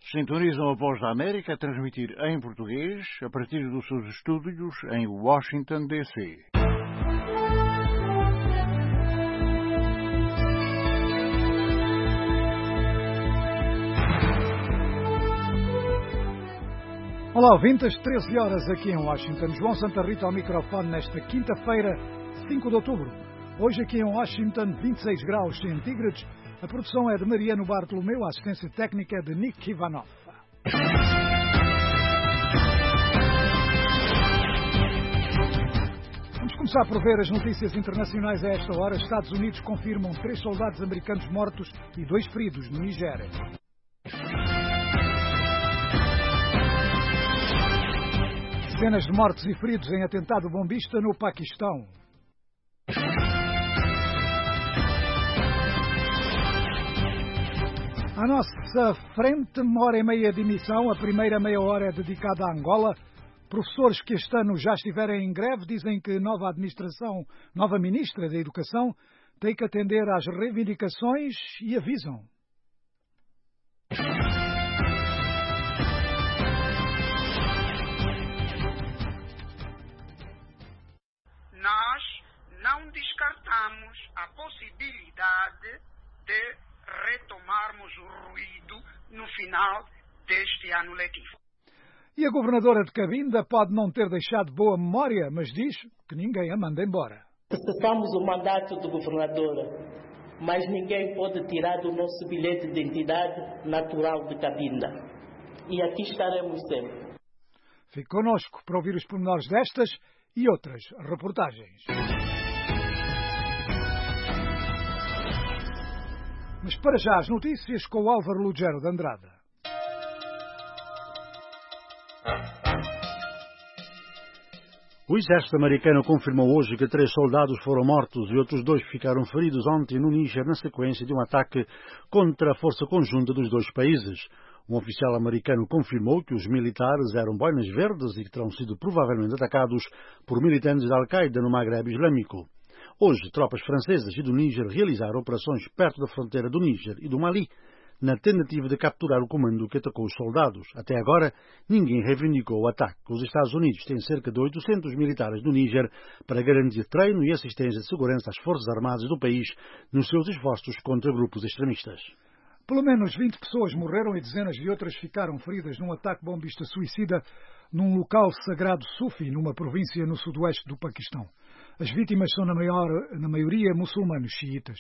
Sintonizam a Voz da América a transmitir em português a partir dos seus estúdios em Washington, D.C. Olá, ouvintes, 13 horas aqui em Washington. João Santa Rita ao microfone nesta quinta-feira, 5 de outubro. Hoje aqui em Washington, 26 graus centígrados. A produção é de Mariano Bartolomeu, a assistência técnica é de Nick Ivanov. Vamos começar por ver as notícias internacionais a esta hora. Estados Unidos confirmam 3 soldados americanos mortos e 2 feridos no Nigéria. Dezenas de mortos e feridos em atentado bombista no Paquistão. À nossa frente, 1h30 de emissão. A primeira meia hora é dedicada à Angola. Professores que este ano já estiverem em greve dizem que nova administração, nova ministra da Educação, tem que atender às reivindicações e avisam. Nós não descartamos a possibilidade de retomarmos o ruído no final deste ano letivo. E a governadora de Cabinda pode não ter deixado boa memória, mas diz que ninguém a manda embora. Cessamos o mandato de governadora, mas ninguém pode tirar do nosso bilhete de identidade natural de Cabinda. E aqui estaremos sempre. Fique connosco para ouvir os pormenores destas e outras reportagens. Mas para já as notícias com o Álvaro Lugero de Andrada. O exército americano confirmou hoje que 3 soldados foram mortos e outros 2 ficaram feridos ontem no Níger na sequência de um ataque contra a força conjunta dos 2 países. Um oficial americano confirmou que os militares eram boinas verdes e que terão sido provavelmente atacados por militantes da Al-Qaeda no Maghreb Islâmico. Hoje, tropas francesas e do Níger realizaram operações perto da fronteira do Níger e do Mali, na tentativa de capturar o comando que atacou os soldados. Até agora, ninguém reivindicou o ataque. Os Estados Unidos têm cerca de 800 militares no Níger para garantir treino e assistência de segurança às forças armadas do país nos seus esforços contra grupos extremistas. Pelo menos 20 pessoas morreram e dezenas de outras ficaram feridas num ataque bombista suicida num local sagrado sufi, numa província no sudoeste do Paquistão. As vítimas são, na maioria, muçulmanos xiitas.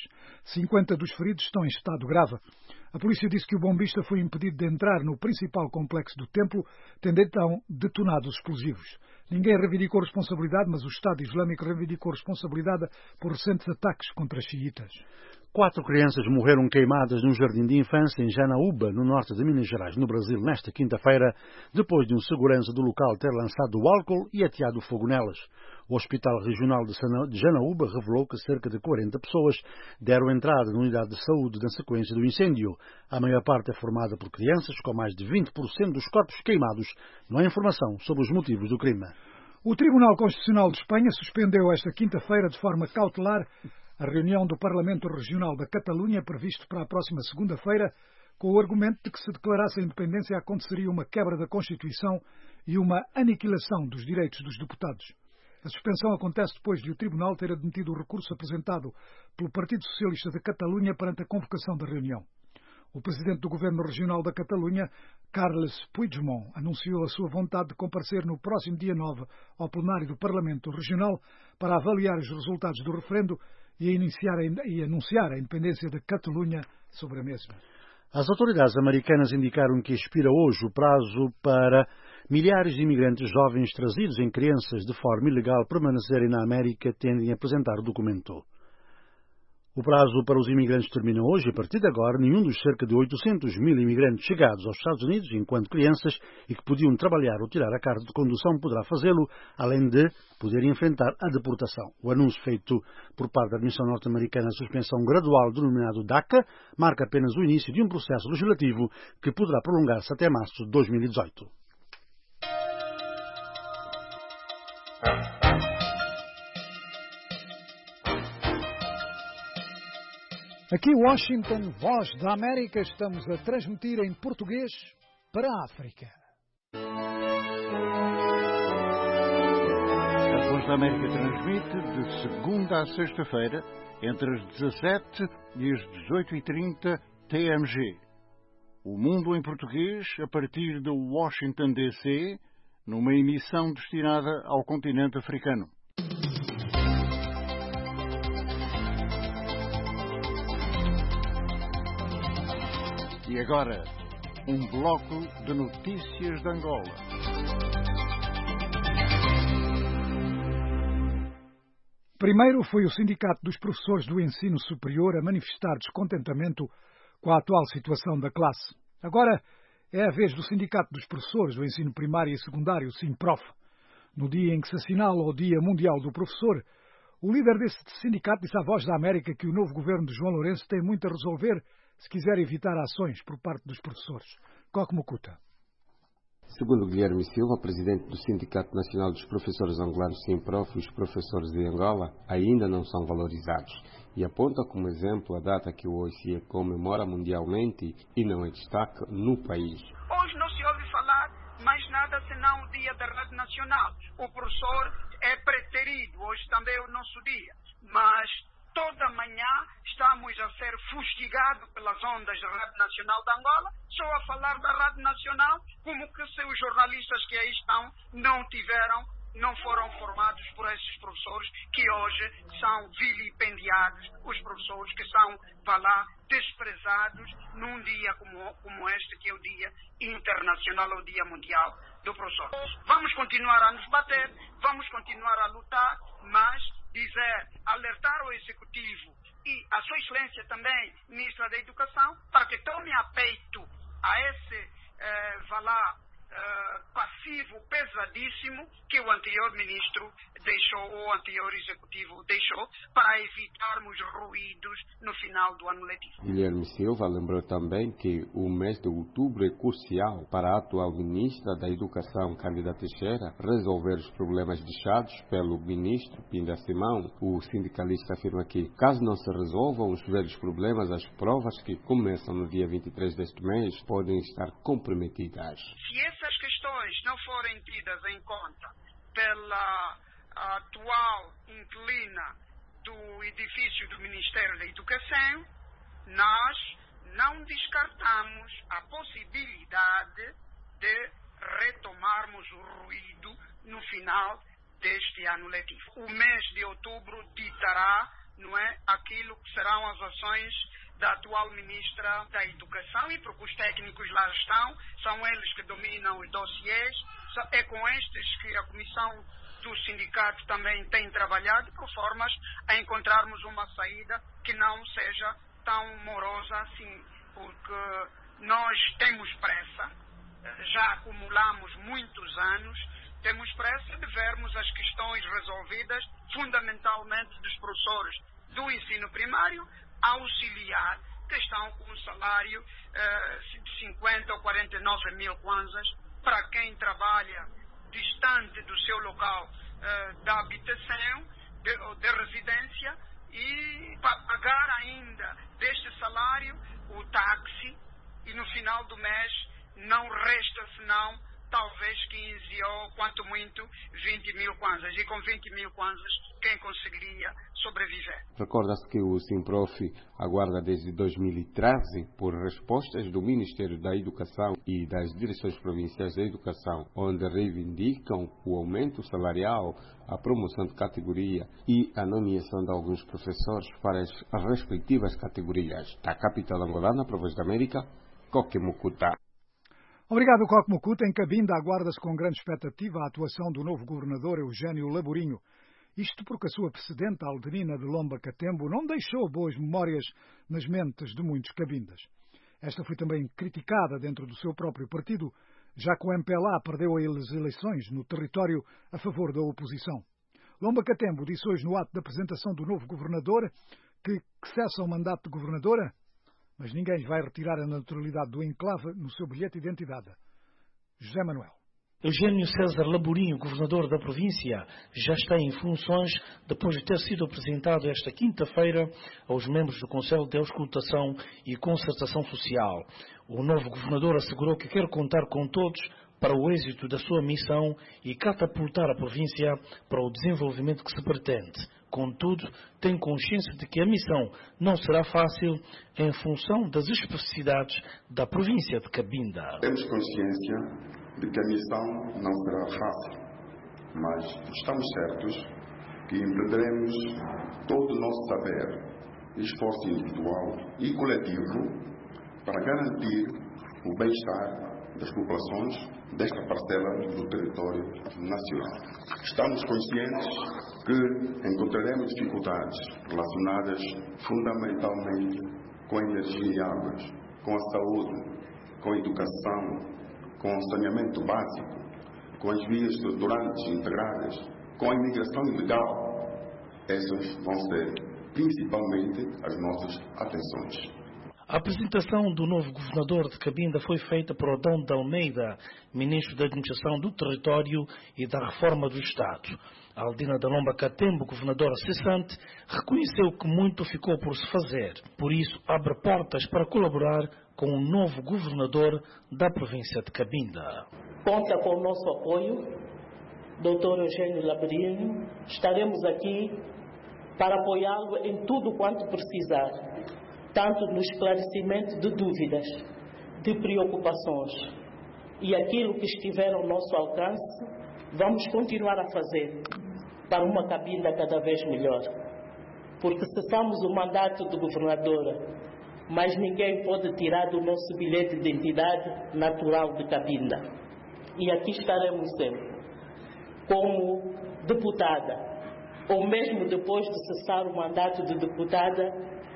50 dos feridos estão em estado grave. A polícia disse que o bombista foi impedido de entrar no principal complexo do templo, tendo então detonado os explosivos. Ninguém reivindicou responsabilidade, mas o Estado Islâmico reivindicou responsabilidade por recentes ataques contra xiitas. 4 crianças morreram queimadas num jardim de infância em Janaúba, no norte de Minas Gerais, no Brasil, nesta quinta-feira, depois de um segurança do local ter lançado álcool e ateado fogo nelas. O Hospital Regional de Janaúba revelou que cerca de 40 pessoas deram entrada na unidade de saúde na sequência do incêndio. A maior parte é formada por crianças, com mais de 20% dos corpos queimados. Não há informação sobre os motivos do crime. O Tribunal Constitucional de Espanha suspendeu esta quinta-feira de forma cautelar a reunião do Parlamento Regional da Catalunha, previsto para a próxima segunda-feira, com o argumento de que se declarasse a independência aconteceria uma quebra da Constituição e uma aniquilação dos direitos dos deputados. A suspensão acontece depois de o Tribunal ter admitido o recurso apresentado pelo Partido Socialista da Catalunha perante a convocação da reunião. O presidente do Governo Regional da Catalunha, Carles Puigdemont, anunciou a sua vontade de comparecer no próximo dia 9 ao plenário do Parlamento Regional para avaliar os resultados do referendo e anunciar a independência da Catalunha sobre a mesma. As autoridades americanas indicaram que expira hoje o prazo para milhares de imigrantes jovens trazidos em crianças de forma ilegal permanecerem na América tendem a apresentar o documento. O prazo para os imigrantes termina hoje e, a partir de agora, nenhum dos cerca de 800 mil imigrantes chegados aos Estados Unidos enquanto crianças e que podiam trabalhar ou tirar a carta de condução poderá fazê-lo, além de poder enfrentar a deportação. O anúncio feito por parte da Administração norte-americana de suspensão gradual do denominado DACA marca apenas o início de um processo legislativo que poderá prolongar-se até março de 2018. Aqui Washington, Voz da América, estamos a transmitir em português para a África. A Voz da América transmite de segunda a sexta-feira, entre as 17 e as 18h30 TMG. O Mundo em Português, a partir de Washington, D.C., numa emissão destinada ao continente africano. E agora, um bloco de notícias de Angola. Primeiro foi o Sindicato dos Professores do Ensino Superior a manifestar descontentamento com a atual situação da classe. Agora é a vez do Sindicato dos Professores do Ensino Primário e Secundário, SINPROF. No dia em que se assinala o Dia Mundial do Professor, o líder desse sindicato disse à Voz da América que o novo governo de João Lourenço tem muito a resolver se quiser evitar ações por parte dos professores. Coque Mukuta. Segundo Guilherme Silva, presidente do Sindicato Nacional dos Professores Angolanos SINPROF, os professores de Angola ainda não são valorizados e aponta como exemplo a data que o OICE comemora mundialmente e não é destaque no país. Hoje não se ouve falar mais nada senão o Dia da Rádio Nacional. O professor é preterido, hoje também é o nosso dia, mas toda manhã estamos a ser fustigados pelas ondas da Rádio Nacional de Angola, só a falar da Rádio Nacional, como que se os jornalistas que aí estão não foram formados por esses professores que hoje são vilipendiados, os professores que são, desprezados num dia como este, que é o Dia Internacional, ou Dia Mundial do Professor. Vamos continuar a nos bater, vamos continuar a lutar, mas alertar o Executivo e a Sua Excelência também, Ministra da Educação, para que tome a peito a esse passivo pesadíssimo que o anterior Ministro deixou, ou o anterior Executivo deixou, para evitarmos ruídos no final do ano letivo. Guilherme Silva lembrou também que o mês de outubro é crucial para a atual Ministra da Educação, Cândida Teixeira, resolver os problemas deixados pelo Ministro Pinda Simão. O sindicalista afirma que, caso não se resolvam os velhos problemas, as provas que começam no dia 23 deste mês podem estar comprometidas. Se essas questões não forem tidas em conta pela atual inquilina do edifício do Ministério da Educação, nós não descartamos a possibilidade de retomarmos o ruído no final deste ano letivo. O mês de outubro ditará, aquilo que serão as ações da atual Ministra da Educação, e porque os técnicos lá estão, são eles que dominam os dossiês, é com estes que a Comissão do Sindicato também tem trabalhado, por formas a encontrarmos uma saída que não seja tão morosa assim, porque nós temos pressa, já acumulamos muitos anos, temos pressa de vermos as questões resolvidas, fundamentalmente dos professores do ensino primário, auxiliar, que estão com um salário de 50 ou 49 mil kwanzas, para quem trabalha distante do seu local da habitação, de residência, e para pagar ainda deste salário o táxi, e no final do mês não resta senão talvez 15 ou, quanto muito, 20 mil kwanzas. E com 20 mil kwanzas, quem conseguiria sobreviver? Recorda-se que o SINPROF aguarda desde 2013 por respostas do Ministério da Educação e das Direções Provinciais da Educação, onde reivindicam o aumento salarial, a promoção de categoria e a nomeação de alguns professores para as respectivas categorias. Da capital angolana, para a Voz da América, Coque Mukuta. Obrigado, Coque Mukuta. Em Cabinda aguarda-se com grande expectativa a atuação do novo governador Eugênio Laborinho. Isto porque a sua precedente, Alderina de Lomba Catembo, não deixou boas memórias nas mentes de muitos cabindas. Esta foi também criticada dentro do seu próprio partido, já que o MPLA perdeu as eleições no território a favor da oposição. Lomba Catembo disse hoje no ato da apresentação do novo governador que cessa o mandato de governadora, mas ninguém vai retirar a naturalidade do enclave no seu bilhete de identidade. José Manuel. Eugênio César Laborinho, governador da província, já está em funções depois de ter sido apresentado esta quinta-feira aos membros do Conselho de Auscultação e Concertação Social. O novo governador assegurou que quer contar com todos para o êxito da sua missão e catapultar a província para o desenvolvimento que se pretende. Contudo, tem consciência de que a missão não será fácil em função das especificidades da província de Cabinda. Temos consciência de que a missão não será fácil, mas estamos certos que empreenderemos todo o nosso saber, esforço individual e coletivo para garantir o bem-estar das populações desta parcela do território nacional. Estamos conscientes que encontraremos dificuldades relacionadas fundamentalmente com a energia e águas, com a saúde, com a educação, com o saneamento básico, com as vias estruturantes integradas, com a imigração ilegal. Essas vão ser principalmente as nossas atenções. A apresentação do novo governador de Cabinda foi feita por Adão de Almeida, ministro da Administração do Território e da Reforma do Estado. Aldina da Lomba Catembo, governadora cessante, reconheceu que muito ficou por se fazer. Por isso, abre portas para colaborar com o novo governador da província de Cabinda. Conta com o nosso apoio, Dr. Eugênio Laborinho. Estaremos aqui para apoiá-lo em tudo quanto precisar, tanto no esclarecimento de dúvidas, de preocupações. E aquilo que estiver ao nosso alcance, vamos continuar a fazer para uma Cabinda cada vez melhor. Porque cessamos o mandato de governadora, mas ninguém pode tirar do nosso bilhete de identidade natural de Cabinda. E aqui estaremos sempre, como deputada, ou mesmo depois de cessar o mandato de deputada,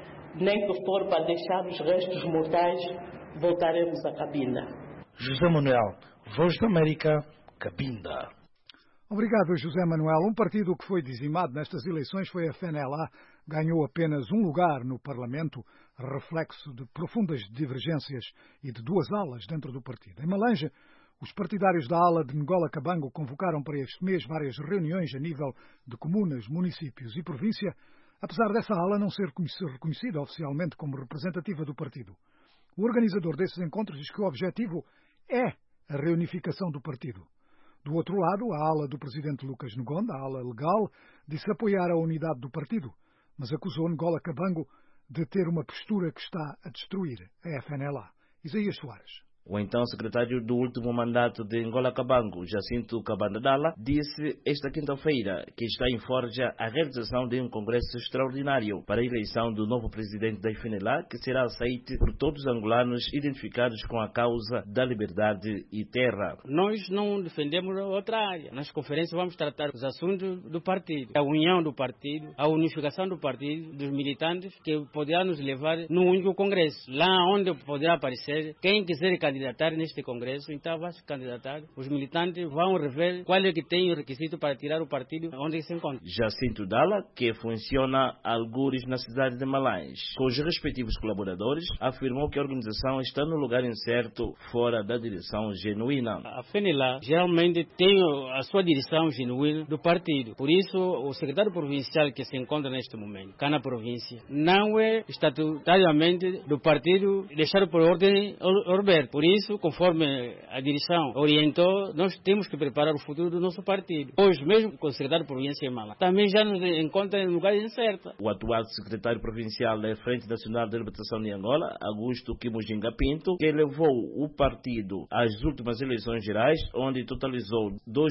nem que for para deixar os restos mortais, voltaremos a Cabinda. José Manuel, Voz da América, Cabinda. Obrigado, José Manuel. Um partido que foi dizimado nestas eleições foi a FNLA. Ganhou apenas um lugar no Parlamento, reflexo de profundas divergências e de duas alas dentro do partido. Em Malanja, os partidários da ala de Ngola Cabango convocaram para este mês várias reuniões a nível de comunas, municípios e província, apesar dessa ala não ser reconhecida oficialmente como representativa do partido. O organizador desses encontros diz que o objetivo é a reunificação do partido. Do outro lado, a ala do presidente Lucas Ngonda, a ala legal, disse apoiar a unidade do partido, mas acusou Ngola Cabango de ter uma postura que está a destruir a FNLA. Isaías Soares. O então secretário do último mandato de Ngola Cabango, Jacinto Kabandadala, disse esta quinta-feira que está em forja a realização de um congresso extraordinário para a eleição do novo presidente da FNLA, que será aceito por todos os angolanos identificados com a causa da liberdade e terra. Nós não defendemos outra área. Nas conferências vamos tratar os assuntos do partido, a união do partido, a unificação do partido, dos militantes, que poderá nos levar num único congresso, lá onde poderá aparecer quem quiser candidatar neste congresso, então vai se candidatar. Os militantes vão rever qual é que tem o requisito para tirar o partido onde se encontra. Jacinto Dala, que funciona algures na cidade de Malanje, com os respectivos colaboradores, afirmou que a organização está no lugar incerto, fora da direção genuína. A FNLA geralmente tem a sua direção genuína do partido. Por isso, o secretário provincial que se encontra neste momento, cá na província, não é estatutariamente do partido deixado por ordem Roberto. Por isso, conforme a direção orientou, nós temos que preparar o futuro do nosso partido. Hoje mesmo, com o secretário provincial em Malanje, também já nos encontra em lugar incerto. O atual secretário provincial da Frente Nacional de Libertação de Angola, Augusto Kimujinga Pinto, que levou o partido às últimas eleições gerais, onde totalizou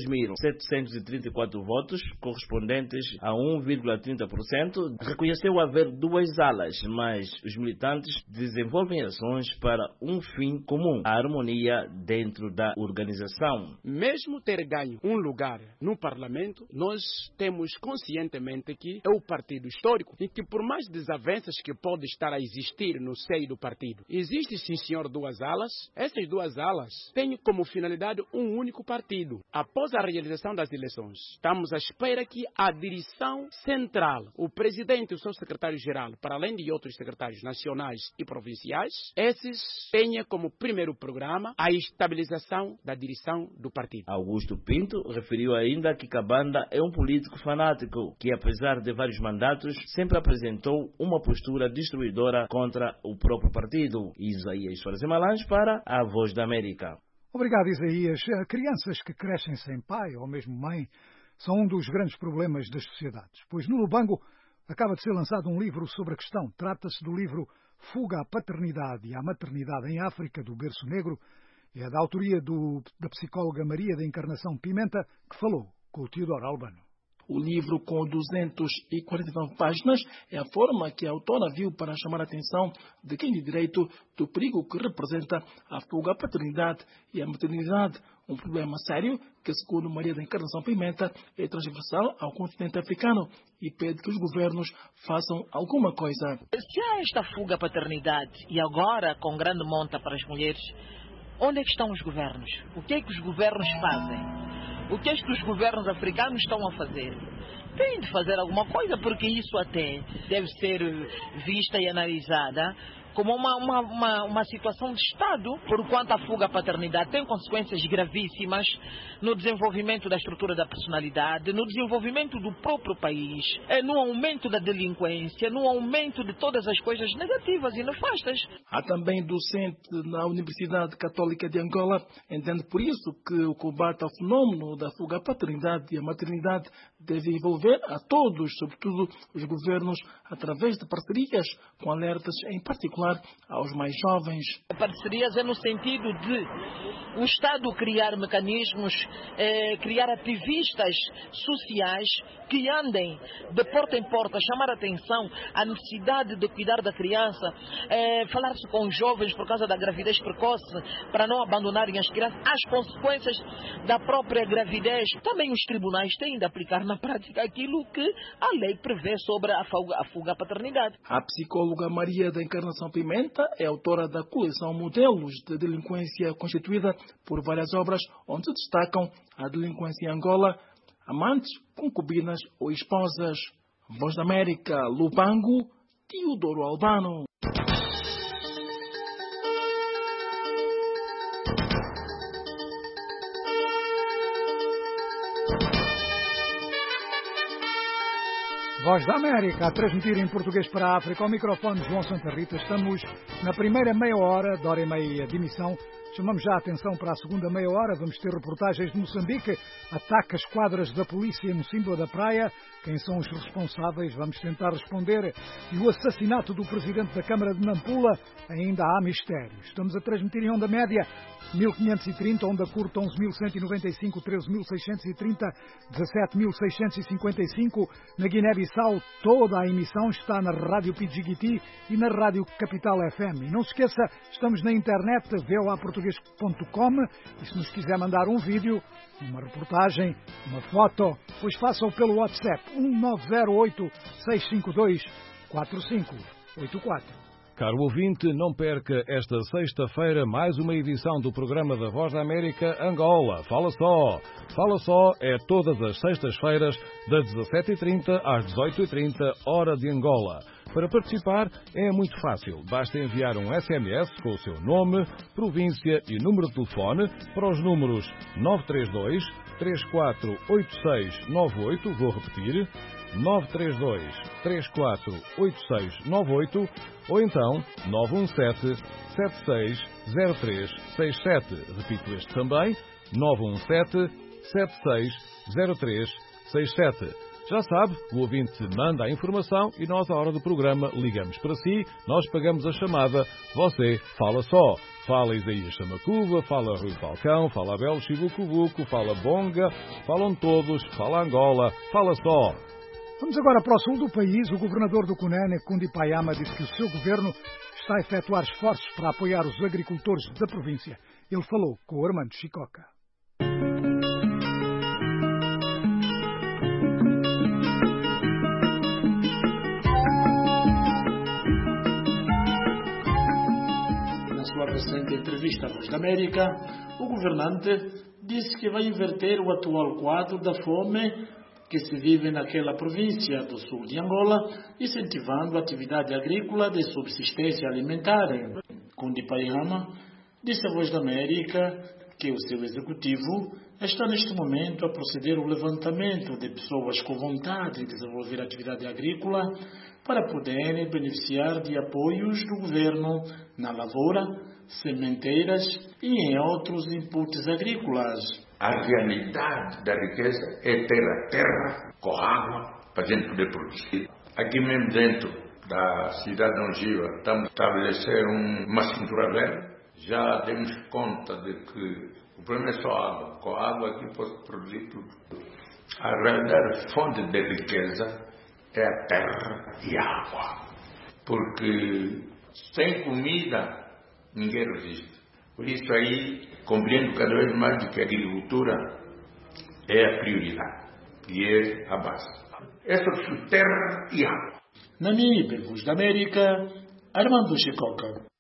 2.734 votos, correspondentes a 1,30%, reconheceu haver duas alas, mas os militantes desenvolvem ações para um fim comum, a harmonia dentro da organização. Mesmo ter ganho um lugar no Parlamento, nós temos conscientemente que é o partido histórico e que por mais desavenças que pode estar a existir no seio do partido, existe sim senhor duas alas. Essas duas alas têm como finalidade um único partido. Após a realização das eleições, estamos à espera que a direção central, o presidente e o seu secretário-geral, para além de outros secretários nacionais e provinciais, esses tenham como primeiro o programa, a estabilização da direção do partido. Augusto Pinto referiu ainda que Kabanda é um político fanático que, apesar de vários mandatos, sempre apresentou uma postura destruidora contra o próprio partido. Isaías Soares Malange para a Voz da América. Obrigado, Isaías. Crianças que crescem sem pai ou mesmo mãe são um dos grandes problemas das sociedades, pois no Lubango acaba de ser lançado um livro sobre a questão. Trata-se do livro Fuga à Paternidade e à Maternidade em África, do Berço Negro. É da autoria da psicóloga Maria da Encarnação Pimenta, que falou com o Teodoro Albano. O livro, com 249 páginas, é a forma que a autora viu para chamar a atenção de quem de direito do perigo que representa a fuga à paternidade e à maternidade, um problema sério que, segundo Maria da Encarnação Pimenta, é transversal ao continente africano e pede que os governos façam alguma coisa. Se há esta fuga à paternidade e agora com grande monta para as mulheres, onde é que estão os governos? O que é que os governos fazem? O que é que os governos africanos estão a fazer? Tem de fazer alguma coisa, porque isso até deve ser vista e analisada como uma situação de Estado, porquanto a fuga à paternidade tem consequências gravíssimas no desenvolvimento da estrutura da personalidade, no desenvolvimento do próprio país, no aumento da delinquência, no aumento de todas as coisas negativas e nefastas. Há também docente na Universidade Católica de Angola, entende por isso que o combate ao fenômeno da fuga à paternidade e à maternidade deve envolver a todos, sobretudo os governos, através de parcerias com alertas, em particular aos mais jovens. Parcerias é no sentido de o Estado criar mecanismos, criar ativistas sociais que andem de porta em porta, chamar a atenção à necessidade de cuidar da criança, falar-se com os jovens por causa da gravidez precoce, para não abandonarem as crianças, as consequências da própria gravidez. Também os tribunais têm de aplicar na prática aquilo que a lei prevê sobre a fuga à paternidade. A psicóloga Maria da Encarnação Pimenta é autora da coleção Modelos de Delinquência, constituída por várias obras onde se destacam a delinquência em Angola, amantes, concubinas ou esposas. Voz da América, Lubango, Teodoro Albano. Voz da América, a transmitir em português para a África. Ao microfone João Santa Rita. Estamos na primeira meia hora, de hora e meia de emissão. Chamamos já a atenção para a segunda meia hora. Vamos ter reportagens de Moçambique. Ataque às quadras da polícia no Simba da Praia. Quem são os responsáveis? Vamos tentar responder. E o assassinato do presidente da Câmara de Nampula. Ainda há mistério. Estamos a transmitir em onda média 1530, onda curta 11.195, 13.630, 17.655. Na Guiné-Bissau, toda a emissão está na Rádio Pidjigiti e na Rádio Capital FM. E não se esqueça, estamos na internet, voaportugues.com, e se nos quiser mandar um vídeo, uma reportagem, uma foto, pois faça-o pelo WhatsApp 1908-652-4584. Caro ouvinte, não perca esta sexta-feira mais uma edição do programa da Voz da América Angola. Fala só! Fala só é todas as sextas-feiras, das 17h30 às 18h30, hora de Angola. Para participar é muito fácil. Basta enviar um SMS com o seu nome, província e número de telefone para os números 932 348698, vou repetir, 932-348698 ou então 917-760367. Repito este também, 917-760367. Já sabe, o ouvinte manda a informação e nós, à hora do programa, ligamos para si, nós pagamos a chamada, você fala só. Fala Isaías Chamacuva, fala Rui Falcão, fala Abel Chibucubuco, fala Bonga, falam todos, fala Angola, fala só. Vamos agora para o sul do país. O governador do Cunene, Kundi Payama, disse que o seu governo está a efetuar esforços para apoiar os agricultores da província. Ele falou com o Armando Chicoca. Na sua recente entrevista à Voz da América, o governante disse que vai inverter o atual quadro da fome que se vive naquela província do sul de Angola, incentivando a atividade agrícola de subsistência alimentar. Kundi Payama Disse a Voz da América que o seu executivo está neste momento a proceder ao levantamento de pessoas com vontade de desenvolver atividade agrícola para poderem beneficiar de apoios do governo na lavoura, sementeiras e em outros inputs agrícolas. A realidade da riqueza é ter a terra com água para a gente poder produzir. Aqui mesmo dentro da cidade de Angiva estamos a estabelecer uma cintura verde. Já demos conta de que o problema é só água. Com água aqui pode produzir tudo. A realidade fonte de riqueza é a terra e a água. Porque sem comida ninguém resiste. Por isso aí compreendo cada vez mais de que a agricultura é a prioridade e é a base. É sobre terra e água. Namibe, Voz da América, Armando Chicoca.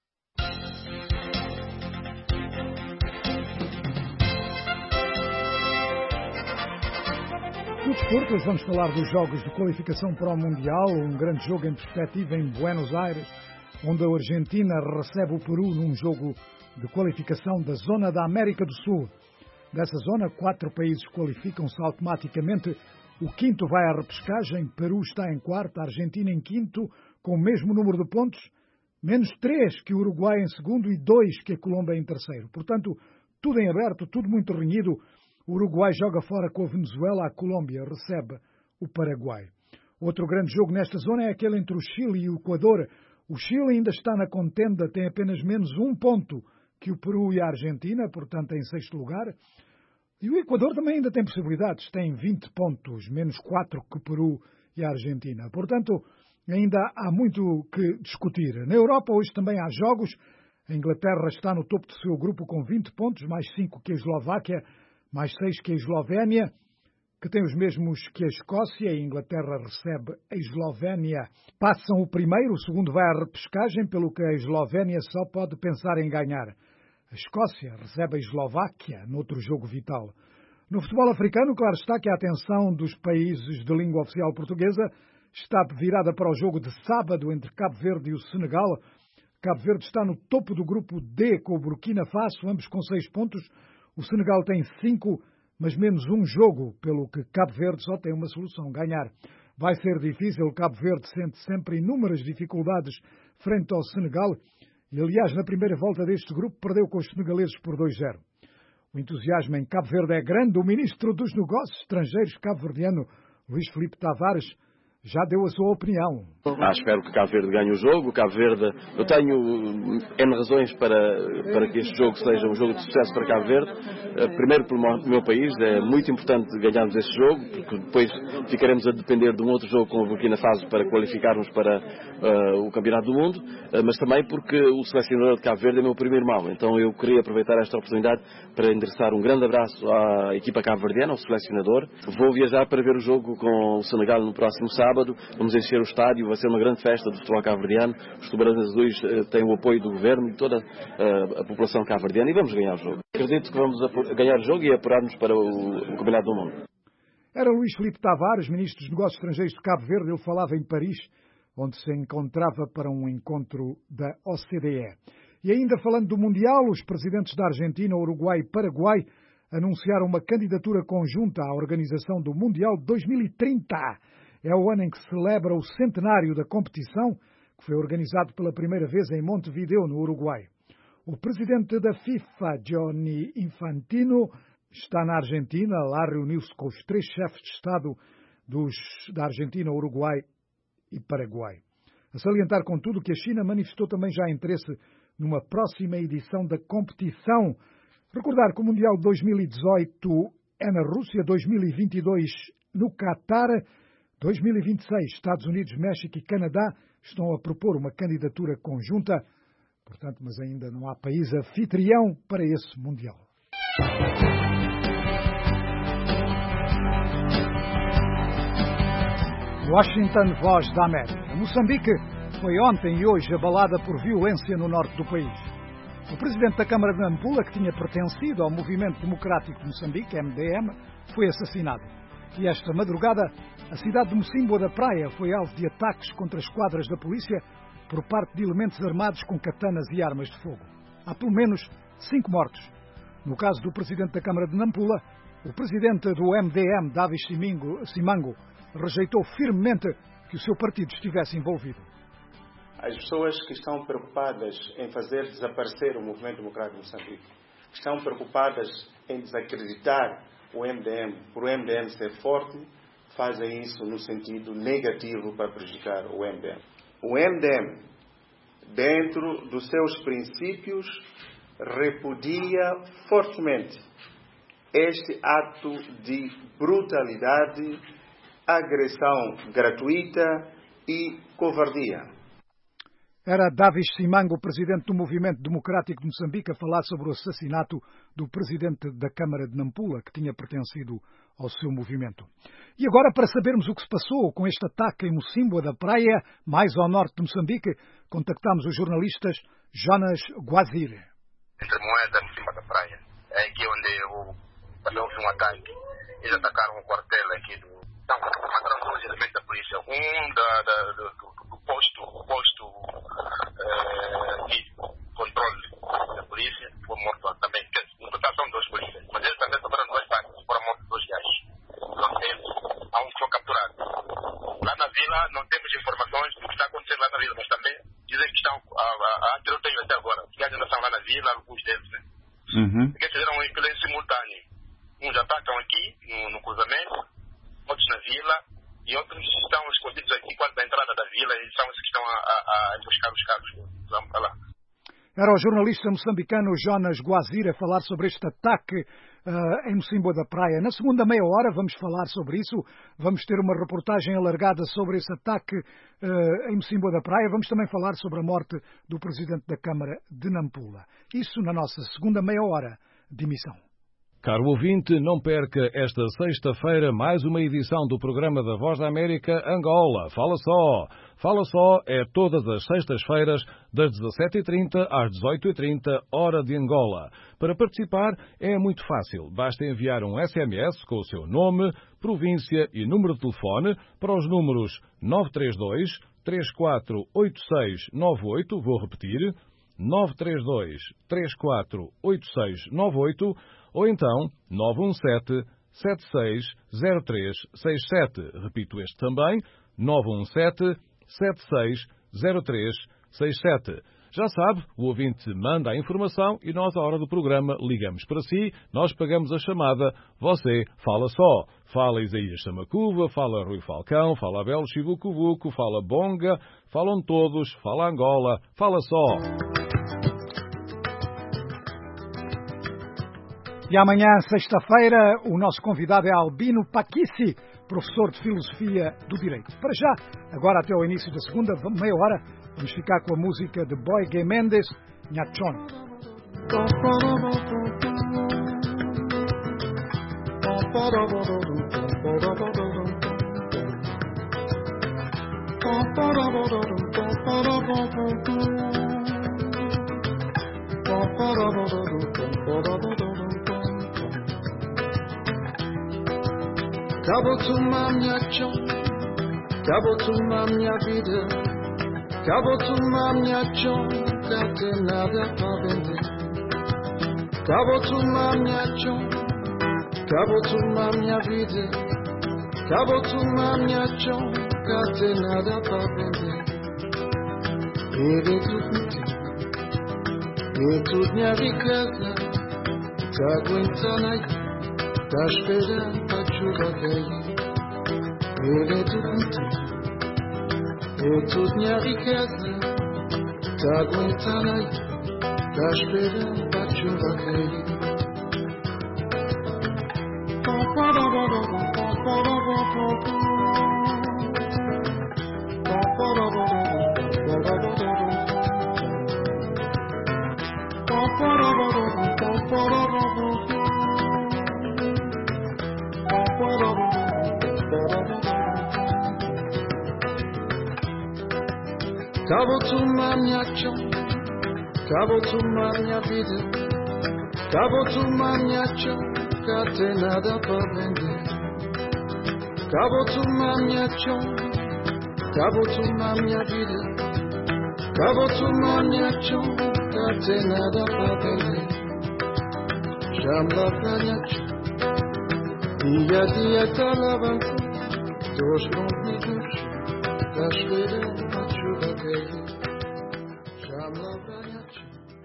No desporto, hoje vamos falar dos jogos de qualificação para o Mundial, um grande jogo em perspectiva em Buenos Aires, onde a Argentina recebe o Peru num jogo de qualificação da zona da América do Sul. Dessa zona, 4 países qualificam-se automaticamente. O quinto vai à repescagem, Peru está em quarto, a Argentina em quinto, com o mesmo número de pontos, menos 3 que o Uruguai em segundo e 2 que a Colômbia em terceiro. Portanto, tudo em aberto, tudo muito renhido. O Uruguai joga fora com a Venezuela, a Colômbia recebe o Paraguai. Outro grande jogo nesta zona é aquele entre o Chile e o Equador. O Chile ainda está na contenda, tem apenas menos 1 ponto que o Peru e a Argentina, portanto em sexto lugar. E o Equador também ainda tem possibilidades, tem 20 pontos, menos 4 que o Peru e a Argentina. Portanto, ainda há muito que discutir. Na Europa hoje também há jogos. A Inglaterra está no topo do seu grupo com 20 pontos, mais 5 que a Eslováquia, mais 6 que a Eslovénia, que tem os mesmos que a Escócia. A Inglaterra recebe a Eslovénia. Passam o primeiro, o segundo vai à repescagem, pelo que a Eslovénia só pode pensar em ganhar. A Escócia recebe a Eslováquia noutro jogo vital. No futebol africano, claro está que a atenção dos países de língua oficial portuguesa está virada para o jogo de sábado entre Cabo Verde e o Senegal. Cabo Verde está no topo do grupo D com o Burkina Faso, ambos com 6 pontos. O Senegal tem 5, mas menos um jogo, pelo que Cabo Verde só tem uma solução, ganhar. Vai ser difícil, Cabo Verde sente sempre inúmeras dificuldades frente ao Senegal e, aliás, na primeira volta deste grupo perdeu com os senegaleses por 2-0. O entusiasmo em Cabo Verde é grande. O ministro dos Negócios Estrangeiros cabo-verdiano, Luís Filipe Tavares, já deu a sua opinião. Espero que Cabo Verde ganhe o jogo. Cabo Verde, eu tenho N razões para que este jogo seja um jogo de sucesso para Cabo Verde. Primeiro, pelo meu país, é muito importante ganharmos este jogo, porque depois ficaremos a depender de um outro jogo com o Burkina Faso para qualificarmos para o Campeonato do Mundo, mas também porque o selecionador de Cabo Verde é meu primo irmão. Então eu queria aproveitar esta oportunidade para endereçar um grande abraço à equipa cabo-verdiana, ao selecionador. Vou viajar para ver o jogo com o Senegal no próximo sábado. Vamos encher o estádio, vai ser uma grande festa do futebol cabo-verdiano. Os tubarões azuis têm o apoio do governo e toda a população cabo-verdiana e vamos ganhar o jogo. Acredito que vamos ganhar o jogo e apurar-nos para o Campeonato do Mundo. Era Luís Filipe Tavares, ministro dos Negócios Estrangeiros de Cabo Verde. Ele falava em Paris, onde se encontrava para um encontro da OCDE. E ainda falando do Mundial, os presidentes da Argentina, Uruguai e Paraguai anunciaram uma candidatura conjunta à organização do Mundial 2030. É o ano em que se celebra o centenário da competição, que foi organizado pela primeira vez em Montevideo, no Uruguai. O presidente da FIFA, Gianni Infantino, está na Argentina. Lá reuniu-se com os 3 chefes de Estado da Argentina, Uruguai e Paraguai. A salientar, contudo, que a China manifestou também já interesse numa próxima edição da competição. Recordar que o Mundial 2018 é na Rússia, 2022 no Catar, 2026 Estados Unidos, México e Canadá estão a propor uma candidatura conjunta, portanto, mas ainda não há país anfitrião para esse Mundial. Washington, Voz da América. Moçambique foi ontem e hoje abalada por violência no norte do país. O presidente da Câmara de Nampula, que tinha pertencido ao Movimento Democrático de Moçambique, MDM, foi assassinado. E esta madrugada, a cidade de Mocimboa da Praia foi alvo de ataques contra esquadras da polícia por parte de elementos armados com katanas e armas de fogo. Há pelo menos 5 mortos. No caso do presidente da Câmara de Nampula, o presidente do MDM, Davis Simango, rejeitou firmemente que o seu partido estivesse envolvido. As pessoas que estão preocupadas em fazer desaparecer o Movimento Democrático de Moçambique, que estão preocupadas em desacreditar o MDM, por o MDM ser forte, fazem isso no sentido negativo para prejudicar o MDM. O MDM, dentro dos seus princípios, repudia fortemente este ato de brutalidade, agressão gratuita e covardia. Era Davis Simango, presidente do Movimento Democrático de Moçambique, a falar sobre o assassinato do presidente da Câmara de Nampula, que tinha pertencido ao seu movimento. E agora, para sabermos o que se passou com este ataque em Mocimboa da Praia, mais ao norte de Moçambique, contactamos os jornalistas Jonas Guazire. Entre Moeda e Mocimboa da Praia, é aqui onde houve um ataque. Eles atacaram o quartel aqui do... Então, mataram 2 elementos da polícia. Do posto de controle da polícia, foi morto também. No total são 2 polícias, mas eles também sofreram 2 bates, foram mortos 2 gajos. Há um que foi capturado. Lá na vila não temos informações do que está acontecendo lá na vila, mas também dizem que estão a tiroteio até agora. Os gajos ainda estão lá na vila, alguns deles, né? Porque fizeram um emprego simultâneo. Uns atacam aqui, no cruzamento, outros na vila, e outros estão escondidos aqui quase da entrada da vila, e são os que estão a buscar os carros que vão para lá. Era o jornalista moçambicano Jonas Guazire a falar sobre este ataque em Mocimboa da Praia. Na segunda meia hora vamos falar sobre isso, vamos ter uma reportagem alargada sobre esse ataque em Mocimboa da Praia, vamos também falar sobre a morte do presidente da Câmara de Nampula. Isso na nossa segunda meia hora de emissão. Caro ouvinte, não perca esta sexta-feira mais uma edição do programa da Voz da América Angola. Fala Só! Fala Só é todas as sextas-feiras, das 17h30 às 18h30, hora de Angola. Para participar é muito fácil. Basta enviar um SMS com o seu nome, província e número de telefone para os números 932 348698, vou repetir, 932 348698, ou então 917-760367. Repito este também, 917-760367. Já sabe, o ouvinte manda a informação e nós, à hora do programa, ligamos para si, nós pagamos a chamada, você fala só. Fala Isaías Samacuva, fala Rui Falcão, fala Abel Chivucuvuco, fala Bonga, falam todos, fala Angola, fala só. E amanhã, sexta-feira, o nosso convidado é Albino Paquissi, professor de Filosofia do Direito. Para já, agora até o início da segunda meia hora, vamos ficar com a música de Boy Gay Mendes, Nhachon. Acabou tomar minha chão, acabou tomar minha vida, acabou tomar minha chão, não tem nada para vender. Acabou tomar minha chão, acabou tomar minha vida, acabou tomar minha chão, não tem nada para vender. Ele tudo e tudo minha riqueza, tá aguentando aí, tá esperando pra chuva cair. Ele é tudo minha riqueza, tá aguentando aí, tá esperando pra chuva cair. Acabou tomar minha chão, acabou tomar minha vida, acabou tomar minha chão, não tem nada para vender. Acabou tomar minha chão, acabou tomar minha vida, acabou tomar minha chão, não tem nada para vender. Shamla Banyacho, dia a dia calabança, dos rompidos, da esfera, a chuva velha. Shamla Banyacho.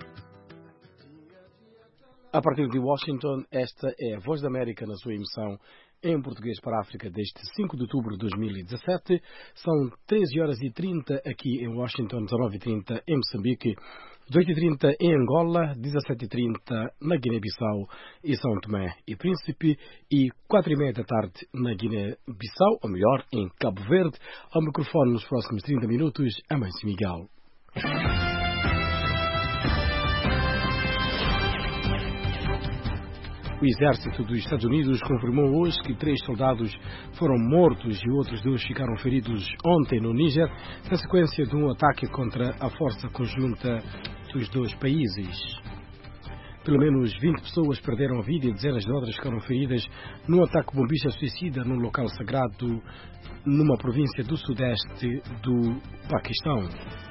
A partir de Washington, esta é a Voz da América na sua emissão em português para a África deste 5 de outubro de 2017. São 13h30 aqui em Washington, 19h30 em Moçambique, 18h30 em Angola, 17h30 na Guiné-Bissau e São Tomé e Príncipe e 4h30 da tarde na Guiné-Bissau, ou melhor, em Cabo Verde. Ao microfone nos próximos 30 minutos, Amâncio Miguel. O exército dos Estados Unidos confirmou hoje que 3 soldados foram mortos e outros 2 ficaram feridos ontem no Níger, na sequência de um ataque contra a força conjunta dos 2 países. Pelo menos 20 pessoas perderam a vida e dezenas de outras ficaram feridas num ataque bombista suicida num local sagrado numa província do sudeste do Paquistão.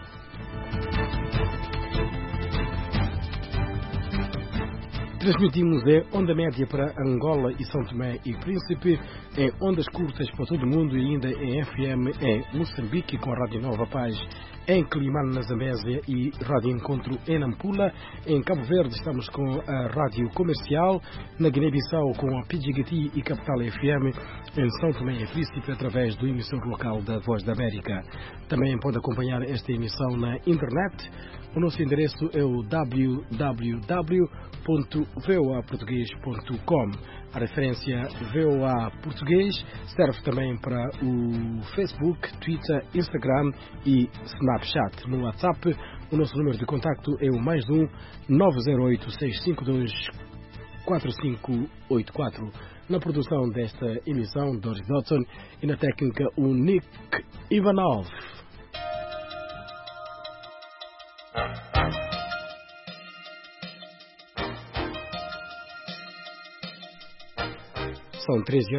Transmitimos em onda média para Angola e São Tomé e Príncipe, em ondas curtas para todo o mundo e ainda em FM em Moçambique com a Rádio Nova Paz, em Climane na Zambésia e Rádio Encontro em Nampula. Em Cabo Verde estamos com a Rádio Comercial, na Guiné-Bissau com a PGT e Capital FM, em São Tomé e Príncipe através do emissor local da Voz da América. Também pode acompanhar esta emissão na internet. O nosso endereço é o www.voaportugues.com. A referência VOA Português serve também para o Facebook, Twitter, Instagram e Snapchat. No WhatsApp, o nosso número de contacto é o +1 908 652 4584. Na produção desta emissão, Doris Dodson, e na técnica, o Nick Ivanov. São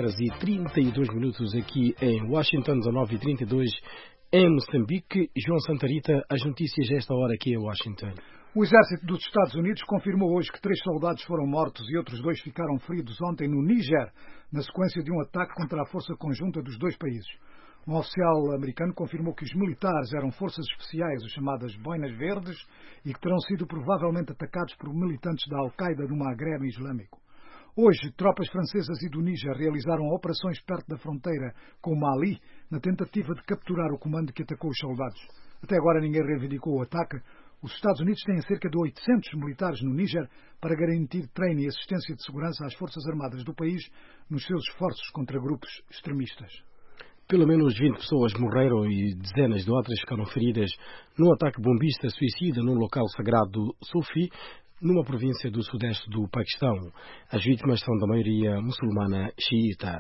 13h32 aqui em Washington, 19h32 em Moçambique. João Santarita, as notícias a esta hora aqui em Washington. O exército dos Estados Unidos confirmou hoje que 3 soldados foram mortos e outros 2 ficaram feridos ontem no Níger, na sequência de um ataque contra a força conjunta dos 2 países. Um oficial americano confirmou que os militares eram forças especiais, as chamadas Boinas Verdes, e que terão sido provavelmente atacados por militantes da Al-Qaeda no Maghreb Islâmico. Hoje, tropas francesas e do Níger realizaram operações perto da fronteira com o Mali, na tentativa de capturar o comando que atacou os soldados. Até agora ninguém reivindicou o ataque. Os Estados Unidos têm cerca de 800 militares no Níger para garantir treino e assistência de segurança às forças armadas do país nos seus esforços contra grupos extremistas. Pelo menos 20 pessoas morreram e dezenas de outras ficaram feridas num ataque bombista suicida num local sagrado Sufi, numa província do sudeste do Paquistão. As vítimas são da maioria muçulmana xiita.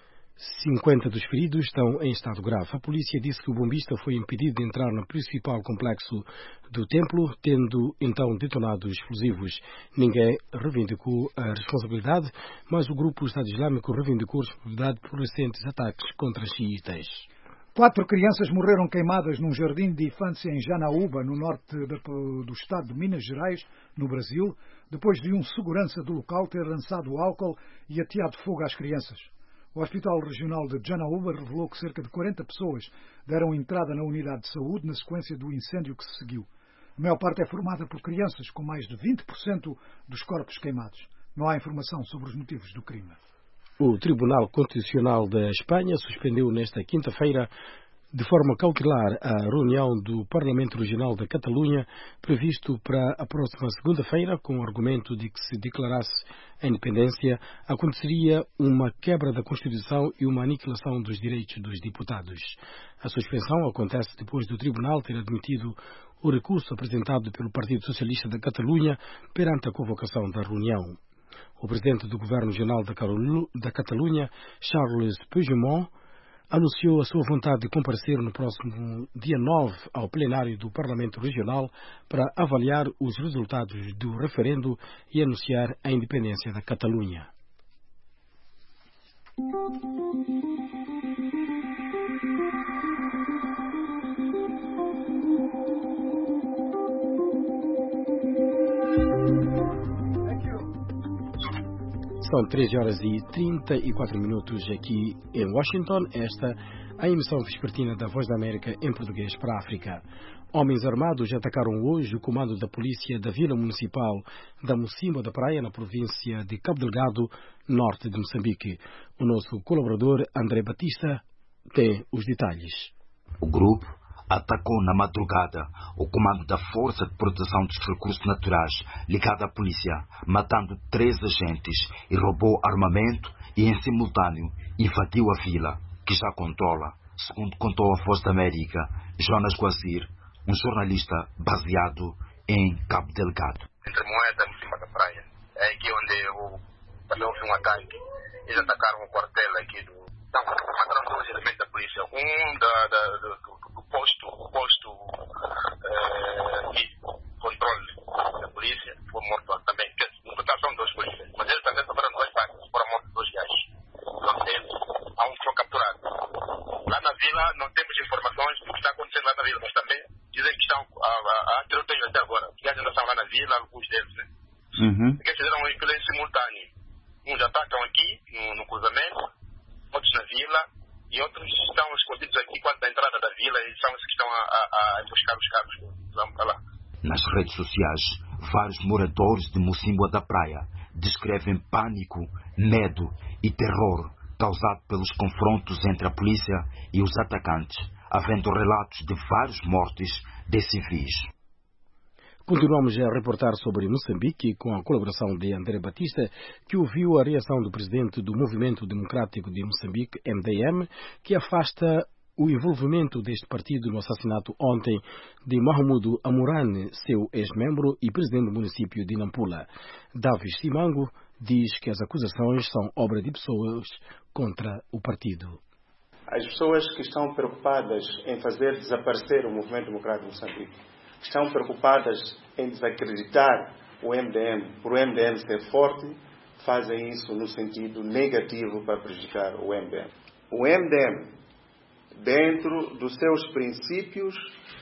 50 dos feridos estão em estado grave. A polícia disse que o bombista foi impedido de entrar no principal complexo do templo, tendo então detonado explosivos. Ninguém reivindicou a responsabilidade, mas o grupo Estado Islâmico reivindicou a responsabilidade por recentes ataques contra xiitas. 4 crianças morreram queimadas num jardim de infância em Janaúba, no norte do estado de Minas Gerais, no Brasil, depois de um segurança do local ter lançado álcool e ateado fogo às crianças. O Hospital Regional de Janaúba revelou que cerca de 40 pessoas deram entrada na unidade de saúde na sequência do incêndio que se seguiu. A maior parte é formada por crianças, com mais de 20% dos corpos queimados. Não há informação sobre os motivos do crime. O Tribunal Constitucional da Espanha suspendeu nesta quinta-feira de forma cautelar a reunião do Parlamento Regional da Catalunha, previsto para a próxima segunda-feira, com o argumento de que se declarasse a independência, aconteceria uma quebra da Constituição e uma aniquilação dos direitos dos deputados. A suspensão acontece depois do Tribunal ter admitido o recurso apresentado pelo Partido Socialista da Catalunha perante a convocação da reunião. O presidente do Governo Regional da Catalunha, Charles Puigdemont, anunciou a sua vontade de comparecer no próximo dia 9 ao plenário do Parlamento Regional para avaliar os resultados do referendo e anunciar a independência da Catalunha. São 13 horas e 34 minutos aqui em Washington. Esta a emissão vespertina da Voz da América em português para a África. Homens armados atacaram hoje o comando da polícia da Vila Municipal da Mocimboa da Praia, na província de Cabo Delgado, norte de Moçambique. O nosso colaborador André Batista tem os detalhes. O grupo atacou na madrugada o comando da Força de Proteção dos Recursos Naturais ligado à polícia, matando 3 agentes e roubou armamento e, em simultâneo, invadiu a vila, que já controla, segundo contou a Voz da América, Jonas Guazir, um jornalista baseado em Cabo Delgado. Entre Moeda e cima da praia, é aqui onde também houve um ataque. Eles atacaram o quartel aqui mataram 2 elementos da polícia, do posto de controle da polícia, foi morto também. No total são 2 polícias, mas eles também sofreram 2 ataques, foram mortos 2 gajos. Há um que foi capturado. Lá na vila não temos informações do que está acontecendo lá na vila, mas também dizem que estão a tiroteio até agora. Os gajos ainda estão lá na vila, alguns deles, né? Porque eles fizeram aquilo em simultâneo. Uns atacam aqui, no cruzamento, outros na vila, e outros estão escondidos aqui quase na entrada da vila, e são os que estão a buscar os carros que vão para lá. Nas redes sociais, vários moradores de Mocimboa da Praia descrevem pânico, medo e terror causado pelos confrontos entre a polícia e os atacantes, havendo relatos de vários mortes de civis. Continuamos a reportar sobre Moçambique com a colaboração de André Batista, que ouviu a reação do presidente do Movimento Democrático de Moçambique, MDM, que afasta o envolvimento deste partido no assassinato ontem de Mahamudu Amurane, seu ex-membro e presidente do município de Nampula. Davis Simango diz que as acusações são obra de pessoas contra o partido. As pessoas que estão preocupadas em fazer desaparecer o Movimento Democrático de Moçambique, estão preocupadas em desacreditar o MDM, por o MDM ser forte, fazem isso no sentido negativo para prejudicar o MDM. O MDM, dentro dos seus princípios,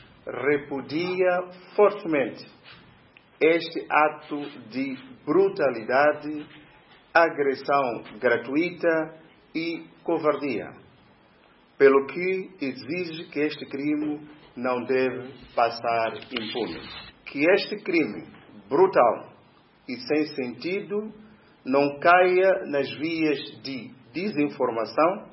repudia fortemente este ato de brutalidade, agressão gratuita e covardia, pelo que exige que este crime não deve passar impune. Que este crime brutal e sem sentido não caia nas vias de desinformação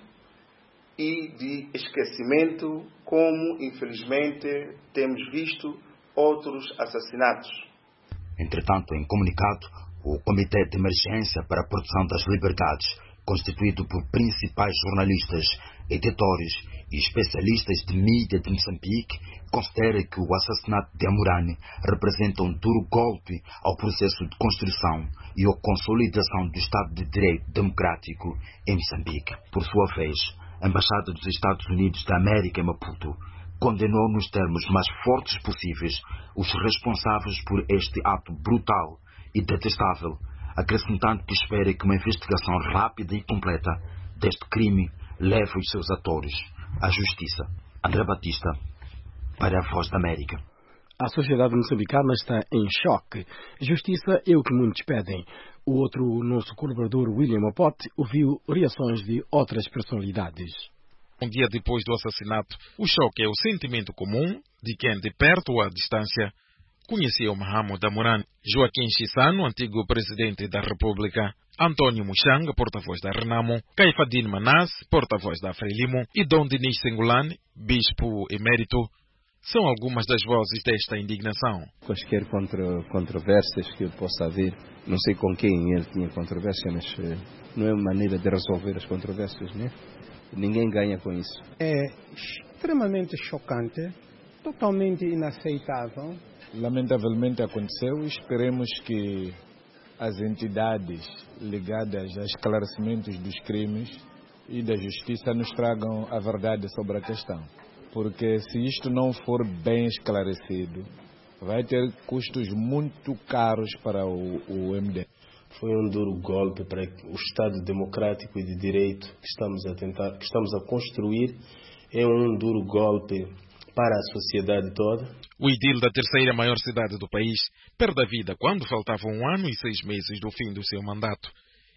e de esquecimento, como infelizmente temos visto outros assassinatos. Entretanto, em comunicado, o Comitê de Emergência para a Proteção das Liberdades, constituído por principais jornalistas, editores e especialistas de mídia de Moçambique, considera que o assassinato de Amurane representa um duro golpe ao processo de construção e à consolidação do Estado de Direito democrático em Moçambique. Por sua vez, a Embaixada dos Estados Unidos da América em Maputo condenou nos termos mais fortes possíveis os responsáveis por este ato brutal e detestável, acrescentando que espera que uma investigação rápida e completa deste crime leve os seus atores à justiça. André Batista, para a Voz da América. A sociedade moçambicana está em choque. Justiça é o que muitos pedem. O outro nosso colaborador, William Apote, ouviu reações de outras personalidades. Um dia depois do assassinato, o choque é o sentimento comum de quem, de perto ou à distância, conheceu Mahamudu Amurane. Joaquim Chissano, antigo presidente da República, Antônio Muxanga, porta-voz da Renamo, Caifadine Manasse, porta-voz da Frelimo, e Dom Dinis Sengulane, bispo emérito, são algumas das vozes desta indignação. Quaisquer controvérsias que possa haver, não sei com quem ele tinha controvérsia, mas não é uma maneira de resolver as controvérsias, né? Ninguém ganha com isso. É extremamente chocante, totalmente inaceitável. Lamentavelmente aconteceu e esperemos que as entidades ligadas a esclarecimentos dos crimes e da justiça nos tragam a verdade sobre a questão. Porque se isto não for bem esclarecido, vai ter custos muito caros para o MD. Foi um duro golpe para o Estado democrático e de direito que estamos a construir. É um duro golpe para a sociedade toda. O edil da terceira maior cidade do país perde a vida quando faltava 1 ano e 6 meses do fim do seu mandato.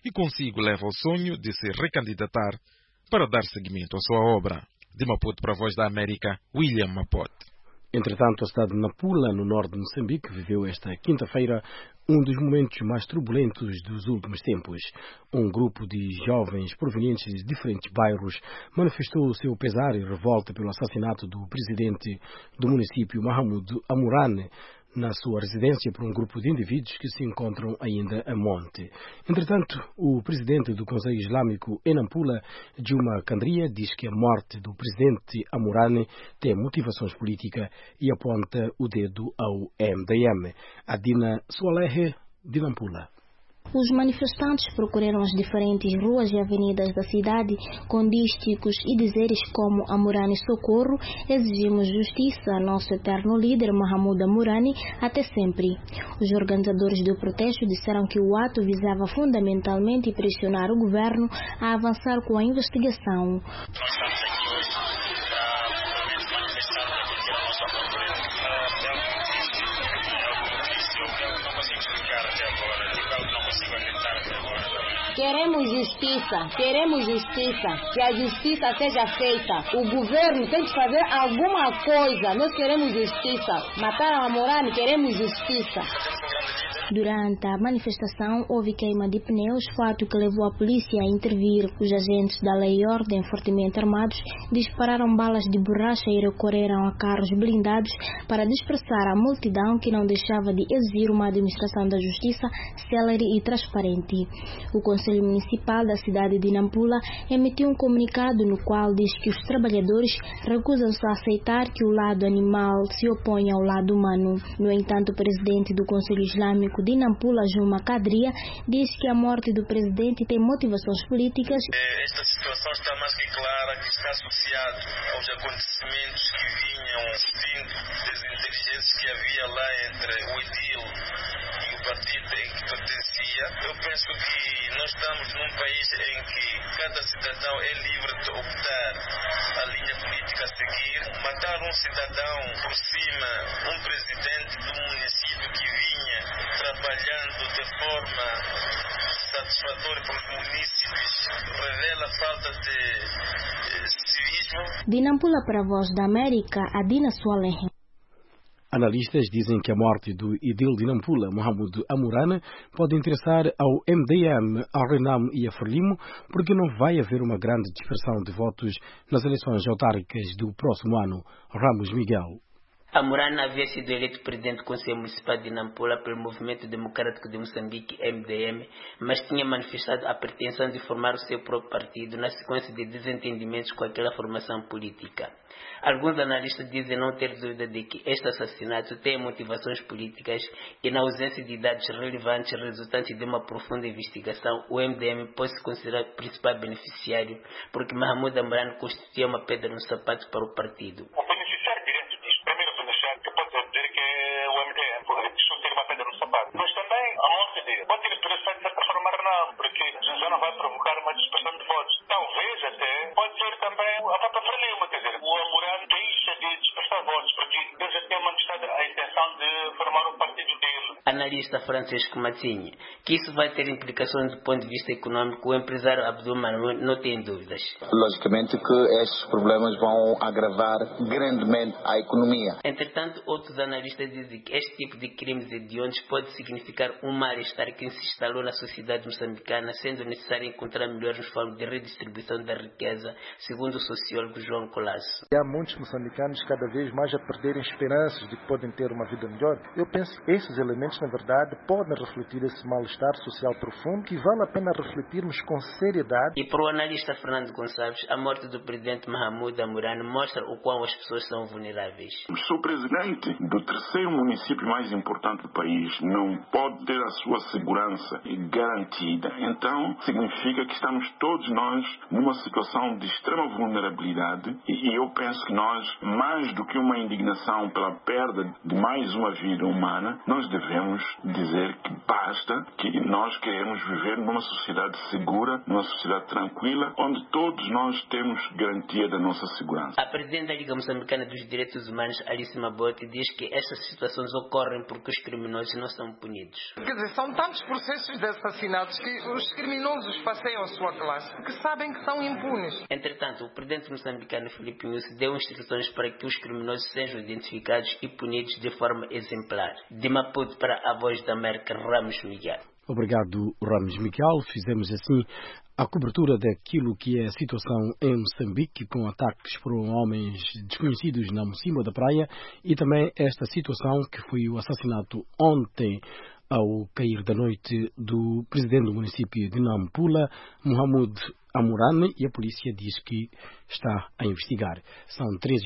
e consigo leva o sonho de se recandidatar para dar seguimento à sua obra. De Maputo para a Voz da América, William Mapote. Entretanto, a cidade de Nampula, no norte de Moçambique, viveu esta quinta-feira um dos momentos mais turbulentos dos últimos tempos. Um grupo de jovens provenientes de diferentes bairros manifestou o seu pesar e revolta pelo assassinato do presidente do município, Mahamoud Amurane, na sua residência por um grupo de indivíduos que se encontram ainda a monte. Entretanto, o presidente do Conselho Islâmico em Nampula, Juma Kandria, diz que a morte do presidente Amurane tem motivações políticas e aponta o dedo ao MDM. Adina Soalehe, de Nampula. Os manifestantes percorreram as diferentes ruas e avenidas da cidade com dísticos e dizeres como Amurane socorro, exigimos justiça, nosso eterno líder Mahamoud Amurane, até sempre. Os organizadores do protesto disseram que o ato visava fundamentalmente pressionar o governo a avançar com a investigação. Queremos justiça, que a justiça seja feita. O governo tem que fazer alguma coisa. Nós queremos justiça. Mataram a Amurane, queremos justiça. Durante a manifestação, houve queima de pneus, fato que levou a polícia a intervir. Os agentes da lei e ordem, fortemente armados, dispararam balas de borracha e recorreram a carros blindados para dispersar a multidão que não deixava de exigir uma administração da justiça célere e transparente. O Conselho Municipal da cidade de Nampula emitiu um comunicado no qual diz que os trabalhadores recusam-se a aceitar que o lado animal se oponha ao lado humano. No entanto, o presidente do Conselho Islâmico de Nampula, Juma Kandria, diz que a morte do presidente tem motivações políticas. Esta situação está mais que clara que está associado aos acontecimentos que vinham vindo das inteligências que havia lá entre o Edil e o partido em que pertencia. Eu penso que nós estamos num país em que cada cidadão é livre de optar a linha política a seguir. Matar um cidadão por cima, um presidente do município que vinha trabalhando de forma satisfatória para os munícipes, revela a falta de civismo. De Nampula para a Voz da América, Adina Soalehe. Analistas dizem que a morte do edil de Nampula, Mahamoud Amurane, pode interessar ao MDM, ao Renamo e a Frelimo, porque não vai haver uma grande dispersão de votos nas eleições autárquicas do próximo ano. Ramos Miguel. Amurane havia sido eleito presidente do Conselho Municipal de Nampula pelo Movimento Democrático de Moçambique, MDM, mas tinha manifestado a pretensão de formar o seu próprio partido na sequência de desentendimentos com aquela formação política. Alguns analistas dizem não ter dúvida de que este assassinato tem motivações políticas e, na ausência de dados relevantes resultantes de uma profunda investigação, o MDM pode se considerar o principal beneficiário, porque Mahamoud Amurane constituía uma pedra no sapato para o partido. Mas também a morte dele pode ter interessado de certa forma Renamo, porque já não vai provocar uma dispersão de votos. Talvez até pode ser também a própria Frelimo, quer dizer, o Amurane deixa de dispersar votos, porque ele já tem manifestado a intenção de formar o partido dele. Analista Francisco Matinho, que isso vai ter implicações do ponto de vista econômico, o empresário Abdul Manu não tem dúvidas. Logicamente que estes problemas vão agravar grandemente a economia. Entretanto, outros analistas dizem que este tipo de crimes hediondos pode significar um mal-estar que se instalou na sociedade moçambicana, sendo necessário encontrar melhores formas de redistribuição da riqueza, segundo o sociólogo João Colasso. Há muitos moçambicanos cada vez mais a perderem esperanças de que podem ter uma vida melhor. Eu penso que esses elementos, na verdade, podem refletir esse mal-estar social profundo que vale a pena refletirmos com seriedade. E para o analista Fernando Gonçalves, a morte do presidente Mahamoud Amurane mostra o quão as pessoas são vulneráveis. Se o presidente do terceiro município mais importante do país não pode ter a sua segurança garantida, então significa que estamos todos nós numa situação de extrema vulnerabilidade e eu penso que nós, mais do que uma indignação pela perda de mais uma vida humana, nós devemos dizer que basta, que nós queremos viver numa sociedade segura, numa sociedade tranquila, onde todos nós temos garantia da nossa segurança. A presidente da Liga Moçambicana dos Direitos Humanos, Alice Mabote, diz que estas situações ocorrem porque os criminosos não são punidos. Quer dizer, são tantos processos de assassinatos que os criminosos passeiam a sua classe, porque sabem que são impunes. Entretanto, o presidente moçambicano Filipe Nyusi deu instruções para que os criminosos sejam identificados e punidos de forma exemplar. De Maputo para a Voz da América, Ramos Miguel. Obrigado, Ramos Miguel. Fizemos assim a cobertura daquilo que é a situação em Moçambique, com ataques por homens desconhecidos na Mocimboa da Praia, e também esta situação que foi o assassinato ontem, ao cair da noite, do presidente do município de Nampula, Mohamed Amurane, e a polícia diz que está a investigar. São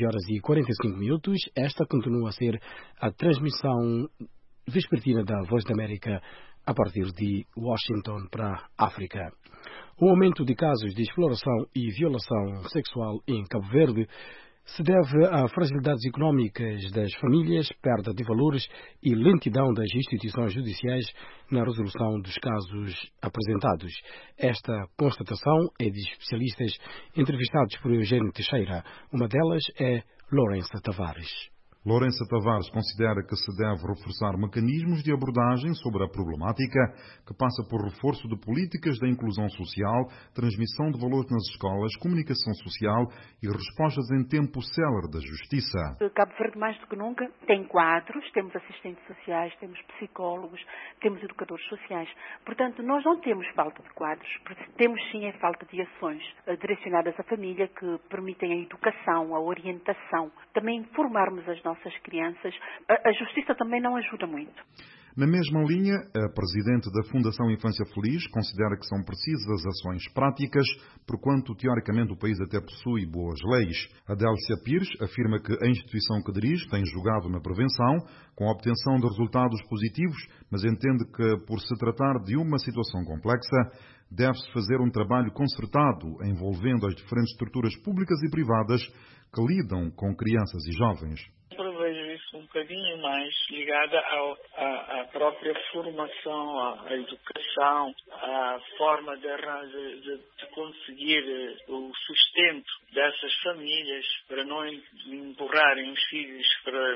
13h45. Esta continua a ser a transmissão vespertina da Voz da América a partir de Washington para a África. O aumento de casos de exploração e violação sexual em Cabo Verde se deve a fragilidades económicas das famílias, perda de valores e lentidão das instituições judiciais na resolução dos casos apresentados. Esta constatação é de especialistas entrevistados por Eugênio Teixeira. Uma delas é Lourença Tavares. Lourença Tavares considera que se deve reforçar mecanismos de abordagem sobre a problemática, que passa por reforço de políticas da inclusão social, transmissão de valores nas escolas, comunicação social e respostas em tempo célere da justiça. Cabo Verde, mais do que nunca, tem quadros, temos assistentes sociais, temos psicólogos, temos educadores sociais. Portanto, nós não temos falta de quadros, temos sim a falta de ações direcionadas à família que permitem a educação, a orientação, também formarmos as nossas crianças. A justiça também não ajuda muito. Na mesma linha, a presidente da Fundação Infância Feliz considera que são precisas ações práticas, porquanto teoricamente o país até possui boas leis. Adélcia Pires afirma que a instituição que dirige tem jogado na prevenção, com a obtenção de resultados positivos, mas entende que, por se tratar de uma situação complexa, deve-se fazer um trabalho concertado, envolvendo as diferentes estruturas públicas e privadas que lidam com crianças e jovens. Eu vejo isso um bocadinho mais ligada à própria formação, à educação, à forma de conseguir o sustento dessas famílias, para não empurrarem os filhos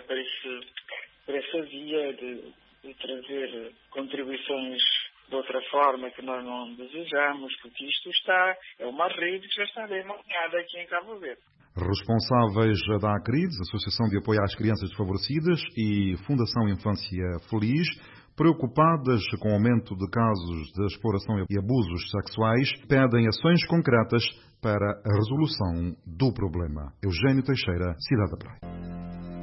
para essa via de trazer contribuições de outra forma que nós não desejamos, porque isto é uma rede que já está bem montada aqui em Cabo Verde. Responsáveis da ACRIDES, Associação de Apoio às Crianças Desfavorecidas, e Fundação Infância Feliz, preocupadas com o aumento de casos de exploração e abusos sexuais, pedem ações concretas para a resolução do problema. Eugênio Teixeira, Cidade da Praia.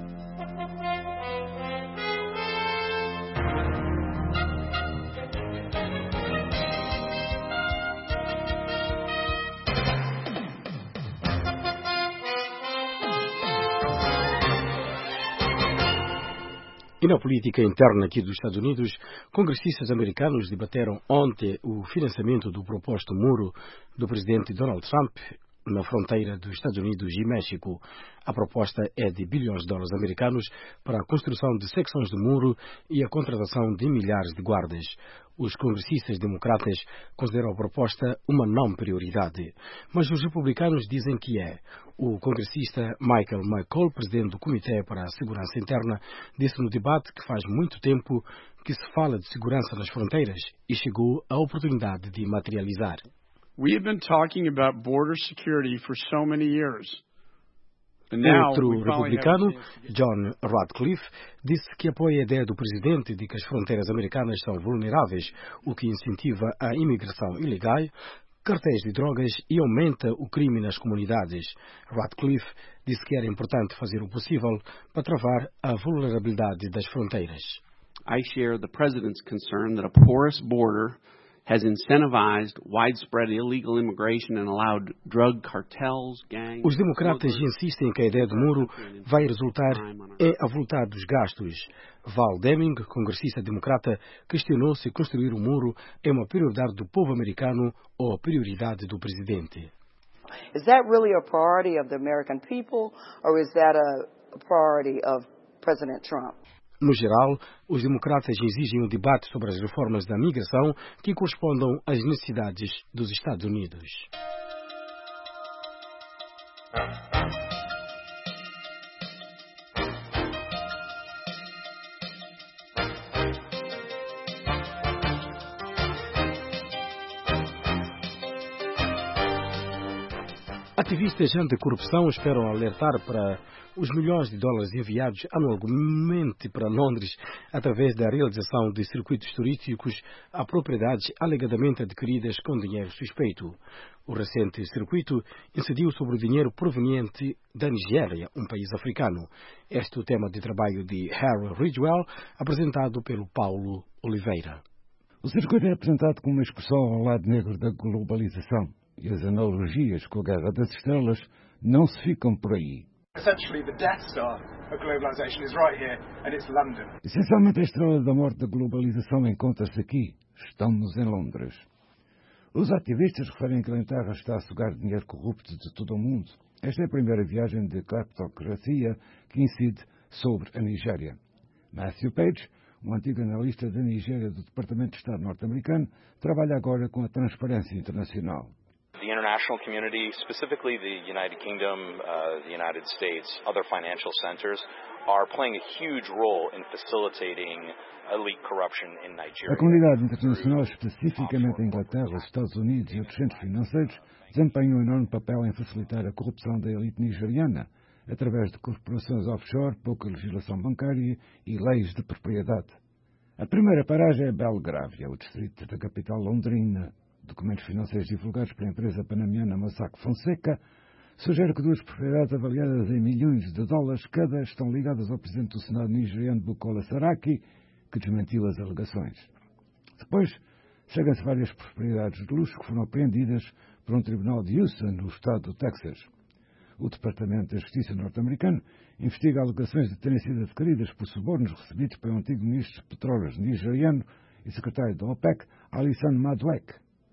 E na política interna aqui dos Estados Unidos, congressistas americanos debateram ontem o financiamento do proposto muro do presidente Donald Trump na fronteira dos Estados Unidos e México. A proposta é de bilhões de dólares americanos para a construção de secções de muro e a contratação de milhares de guardas. Os congressistas democratas consideram a proposta uma não prioridade, mas os republicanos dizem que é. O congressista Michael McCall, presidente do Comitê para a Segurança Interna, disse no debate que faz muito tempo que se fala de segurança nas fronteiras e chegou a oportunidade de materializar. We have been talking about border security for so many years. Outro republicano, John Ratcliffe, disse que apoia a ideia do presidente de que as fronteiras americanas são vulneráveis, o que incentiva a imigração ilegal, cartéis de drogas e aumenta o crime nas comunidades. Ratcliffe disse que era importante fazer o possível para travar a vulnerabilidade das fronteiras. I share the president's concern that a porous border has incentivized widespread illegal immigration and allowed drug cartels, gangs... Os democratas insistem que a ideia do muro vai resultar em avultados gastos. Val Deming, congressista democrata, questionou se construir um muro é uma prioridade do povo americano ou a prioridade do presidente. Is that really a priority of the American people or is that a priority of President Trump? No geral, os democratas exigem um debate sobre as reformas da migração que correspondam às necessidades dos Estados Unidos. Ativistas anticorrupção esperam alertar para os milhões de dólares enviados anualmente para Londres através da realização de circuitos turísticos a propriedades alegadamente adquiridas com dinheiro suspeito. O recente circuito incidiu sobre o dinheiro proveniente da Nigéria, um país africano. Este é o tema de trabalho de Harry Ridgwell, apresentado pelo Paulo Oliveira. O circuito é apresentado como uma expressão ao lado negro da globalização. E as analogias com a Guerra das Estrelas não se ficam por aí. Essencialmente, a estrela da morte da globalização encontra-se aqui. Estamos em Londres. Os ativistas referem que a Inglaterra está a sugar dinheiro corrupto de todo o mundo. Esta é a primeira viagem de cleptocracia que incide sobre a Nigéria. Matthew Page, um antigo analista da Nigéria do Departamento de Estado norte-americano, trabalha agora com a Transparência Internacional. The international community, specifically the United Kingdom, the United States, other financial centers, are playing a huge role in facilitating elite corruption in Nigeria. A comunidade internacional, especificamente a Inglaterra, os Estados Unidos e outros centros financeiros, desempenham um enorme papel em facilitar a corrupção da elite nigeriana, através de corporações offshore, pouca legislação bancária e leis de propriedade. A primeira paragem é Belgrávia, o distrito da capital londrina. Documentos financeiros divulgados pela empresa panamiana Mossack Fonseca sugerem que duas propriedades avaliadas em milhões de dólares cada estão ligadas ao presidente do Senado nigeriano Bukola Saraki, que desmentiu as alegações. Depois, chegam-se várias propriedades de luxo que foram apreendidas por um tribunal de Houston, no estado do Texas. O Departamento da Justiça norte-americano investiga alegações de terem sido adquiridas por subornos recebidos pelo antigo ministro de Petróleos nigeriano e secretário da OPEC, Alisson Madwek.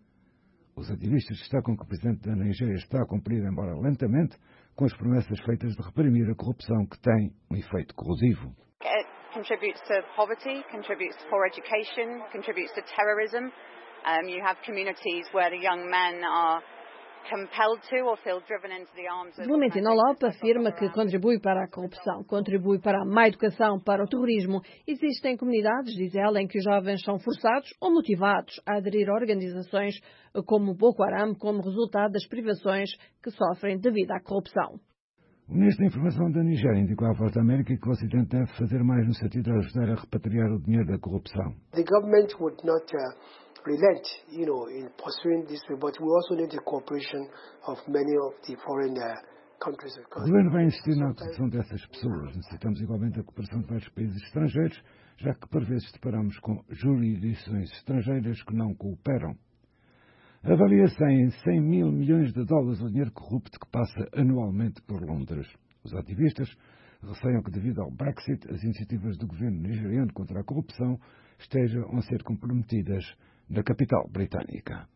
Os ativistas destacam que o presidente da Nigéria está a cumprir, embora lentamente, com as promessas feitas de reprimir a corrupção que tem um efeito corrosivo. It contributes to poverty, contributes to poor education, contributes to terrorism. You have communities where the young men are compelled to or feel driven into the arms of... Valentina Lopes afirma que contribui para a corrupção, contribui para a má educação, para o terrorismo. Existem comunidades, diz ela, em que os jovens são forçados ou motivados a aderir a organizações como Boko Haram, como resultado das privações que sofrem devido à corrupção. O Ministro da Informação da Nigéria indicou à Voz da América que o Ocidente deve fazer mais no sentido de ajudar a repatriar o dinheiro da corrupção. The government would not relent, in pursuing this, but we also need the cooperation of many of the foreign countries. O governo vai insistir na autorização dessas pessoas. Necessitamos igualmente a cooperação de vários países estrangeiros, já que por vezes deparamos com jurisdições estrangeiras que não cooperam. Avalia-se em 100 mil milhões de dólares o dinheiro corrupto que passa anualmente por Londres. Os ativistas receiam que, devido ao Brexit, as iniciativas do governo nigeriano contra a corrupção estejam a ser comprometidas na capital britânica.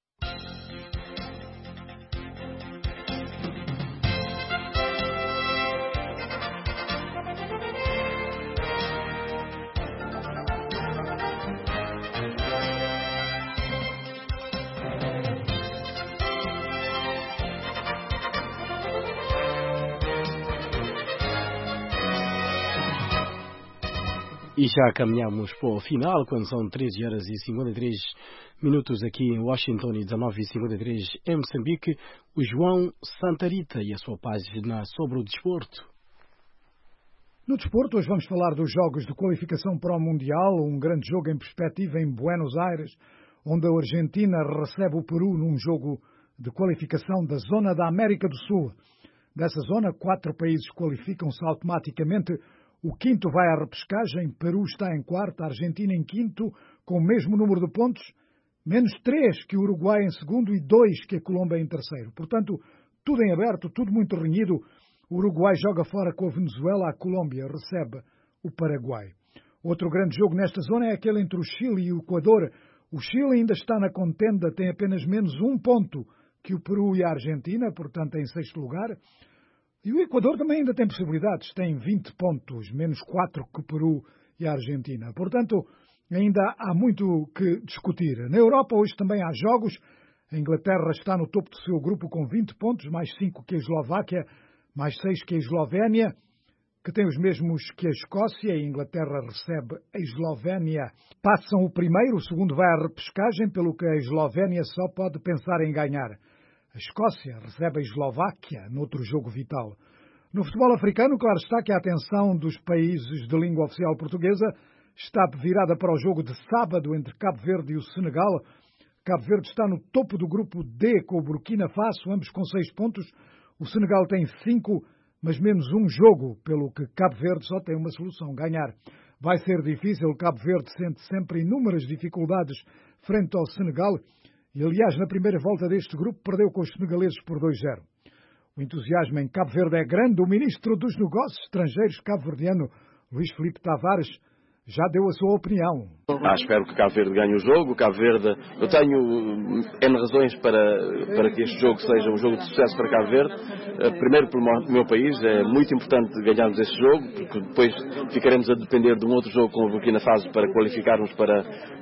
E já caminhamos para o final, quando são 13 horas e 53 minutos aqui em Washington e 19h53 em Moçambique, o João Santarita e a sua página sobre o desporto. No desporto, hoje vamos falar dos jogos de qualificação para o Mundial, um grande jogo em perspectiva em Buenos Aires, onde a Argentina recebe o Peru num jogo de qualificação da zona da América do Sul. Dessa zona, 4 países qualificam-se automaticamente. O quinto vai à repescagem, Peru está em quarto, Argentina em quinto, com o mesmo número de pontos, menos 3 que o Uruguai em segundo e 2 que a Colômbia em terceiro. Portanto, tudo em aberto, tudo muito renhido. O Uruguai joga fora com a Venezuela, a Colômbia recebe o Paraguai. Outro grande jogo nesta zona é aquele entre o Chile e o Equador. O Chile ainda está na contenda, tem apenas menos 1 ponto que o Peru e a Argentina, portanto em sexto lugar. E o Equador também ainda tem possibilidades, tem 20 pontos, menos 4 que o Peru e a Argentina. Portanto, ainda há muito que discutir. Na Europa, hoje também há jogos. A Inglaterra está no topo do seu grupo com 20 pontos, mais 5 que a Eslováquia, mais 6 que a Eslovénia, que tem os mesmos que a Escócia. A Inglaterra recebe a Eslovénia. Passam o primeiro, o segundo vai à repescagem, pelo que a Eslovénia só pode pensar em ganhar. A Escócia recebe a Eslováquia noutro jogo vital. No futebol africano, claro está que a atenção dos países de língua oficial portuguesa está virada para o jogo de sábado entre Cabo Verde e o Senegal. Cabo Verde está no topo do grupo D com o Burkina Faso, ambos com 6 pontos. O Senegal tem 5, mas menos um jogo, pelo que Cabo Verde só tem uma solução: ganhar. Vai ser difícil, Cabo Verde sente sempre inúmeras dificuldades frente ao Senegal e, aliás, na primeira volta deste grupo perdeu com os senegaleses por 2-0. O entusiasmo em Cabo Verde é grande. O ministro dos Negócios Estrangeiros cabo-verdiano, Luís Filipe Tavares, já deu a sua opinião. Espero que Cabo Verde ganhe o jogo. Cabo Verde, eu tenho N razões para que este jogo seja um jogo de sucesso para Cabo Verde. Primeiro, pelo meu país, é muito importante ganharmos este jogo, porque depois ficaremos a depender de um outro jogo com o Burkina Faso para qualificarmos para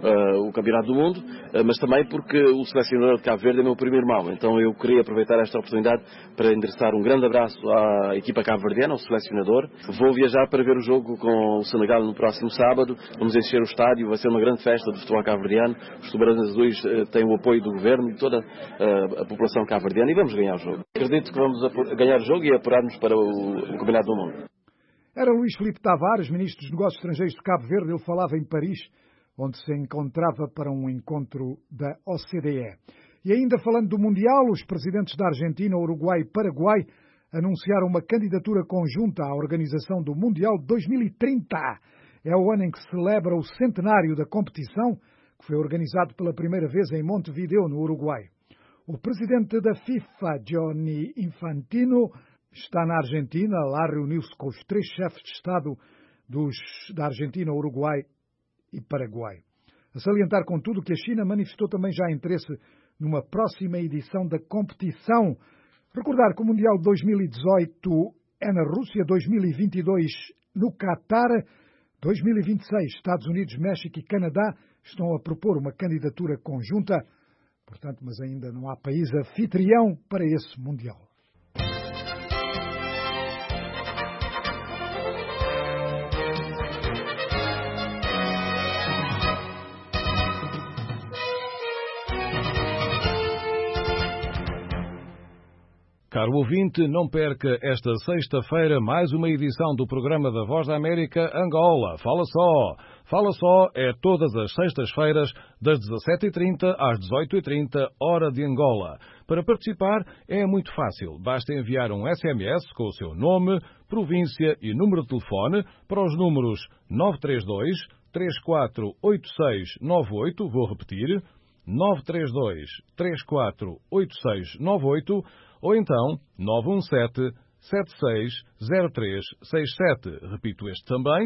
o Campeonato do Mundo, mas também porque o selecionador de Cabo Verde é meu primo irmão. Então eu queria aproveitar esta oportunidade para endereçar um grande abraço à equipa cabo-verdiana, ao selecionador. Vou viajar para ver o jogo com o Senegal no próximo sábado. Vamos encher o estádio, vai ser uma grande festa de futebol cabo-verdiano. Os tubarões azuis têm o apoio do governo e toda a população cabo-verdiana e vamos ganhar o jogo. Acredito que vamos ganhar o jogo e apurar-nos para o Campeonato do Mundo. Era Luís Filipe Tavares, ministro dos Negócios Estrangeiros de Cabo Verde. Ele falava em Paris, onde se encontrava para um encontro da OCDE. E ainda falando do Mundial, os presidentes da Argentina, Uruguai e Paraguai anunciaram uma candidatura conjunta à organização do Mundial 2030. É o ano em que se celebra o centenário da competição, que foi organizado pela primeira vez em Montevideo, no Uruguai. O presidente da FIFA, Gianni Infantino, está na Argentina. Lá reuniu-se com os 3 chefes de Estado da Argentina, Uruguai e Paraguai. A salientar, contudo, que a China manifestou também já interesse numa próxima edição da competição. Recordar que o Mundial 2018 é na Rússia, 2022 no Catar, 2026 Estados Unidos, México e Canadá estão a propor uma candidatura conjunta, portanto, mas ainda não há país anfitrião para esse Mundial. Caro ouvinte, não perca esta sexta-feira mais uma edição do programa da Voz da América Angola. Fala só! Fala só é todas as sextas-feiras, das 17h30 às 18h30, hora de Angola. Para participar é muito fácil. Basta enviar um SMS com o seu nome, província e número de telefone para os números 932 348698, vou repetir, 932 348698, ou então 917-760367. Repito este também,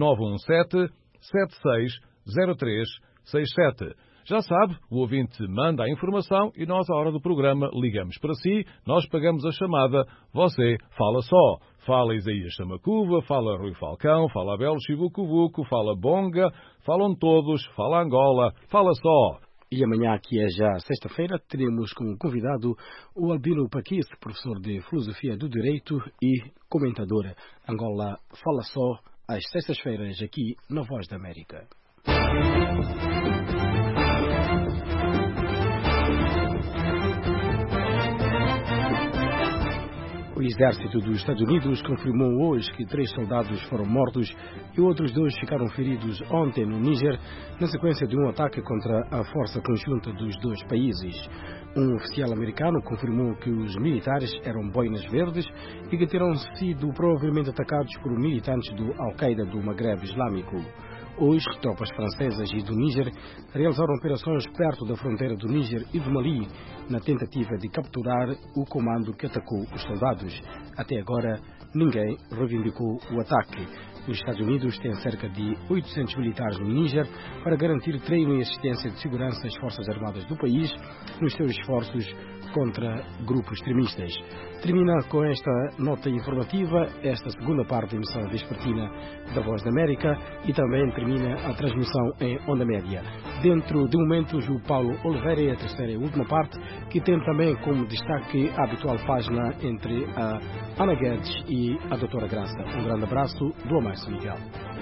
917-760367. Já sabe, o ouvinte manda a informação e nós, à hora do programa, ligamos para si, nós pagamos a chamada, você fala só. Fala Isaías Samacuva, fala Rui Falcão, fala Abel Chivucuvuco, fala Bonga, falam todos, fala Angola, fala só. E amanhã, que é já sexta-feira, teremos como convidado o Albino Paquis, professor de Filosofia do Direito e comentador. Angola fala só às sextas-feiras aqui na Voz da América. O exército dos Estados Unidos confirmou hoje que 3 soldados foram mortos e outros 2 ficaram feridos ontem no Níger, na sequência de um ataque contra a força conjunta dos 2 países. Um oficial americano confirmou que os militares eram boinas verdes e que terão sido provavelmente atacados por militantes do Al-Qaeda do Maghreb Islâmico. Hoje, tropas francesas e do Níger realizaram operações perto da fronteira do Níger e do Mali, na tentativa de capturar o comando que atacou os soldados. Até agora, ninguém reivindicou o ataque. Os Estados Unidos têm cerca de 800 militares no Níger para garantir treino e assistência de segurança às Forças Armadas do país nos seus esforços contra grupos extremistas. Termina com esta nota informativa esta segunda parte da emissão vespertina da Voz da América e também termina a transmissão em onda média. Dentro de momentos, o Paulo Oliveira é a terceira e última parte, que tem também como destaque a habitual página entre a Ana Guedes e a Doutora Graça. Um grande abraço do Amar São Miguel.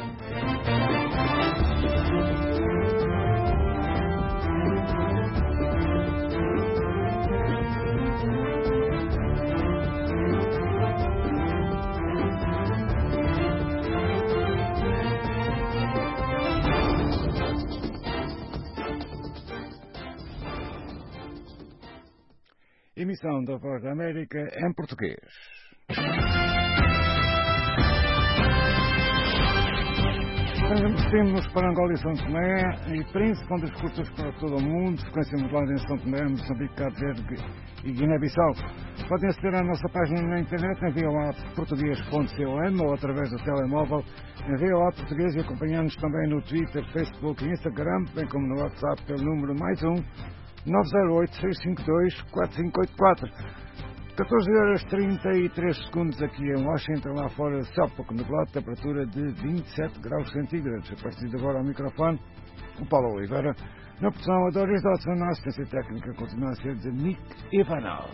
Emissão da Voz da América em português. Temos para Angola e São Tomé e Príncipe, com discursos para todo o mundo, sequência modulada em São Tomé, Moçambique, Cabo Verde e Guiné-Bissau. Podem aceder à nossa página na internet em voaportugues.com ou através do telemóvel em VOA Português e acompanhar-nos também no Twitter, Facebook e Instagram, bem como no WhatsApp pelo número +1 908-652-4584. 14h33 aqui em Washington, lá fora céu pouco nublado, temperatura de 27 graus centígrados. A partir de agora ao microfone, o Paulo Oliveira. Na produção, a Doris Dodson, na assistência técnica continua a ser de Nick Ivanov.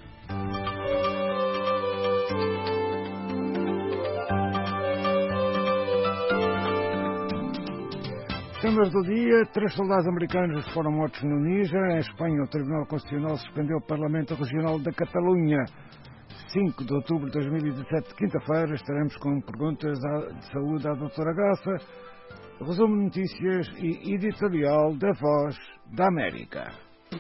Temas do dia: 3 soldados americanos foram mortos no Níger. Em Espanha, o Tribunal Constitucional suspendeu o Parlamento Regional da Catalunha. 5 de outubro de 2017, quinta-feira, estaremos com perguntas de saúde à doutora Graça, resumo de notícias e editorial da Voz da América.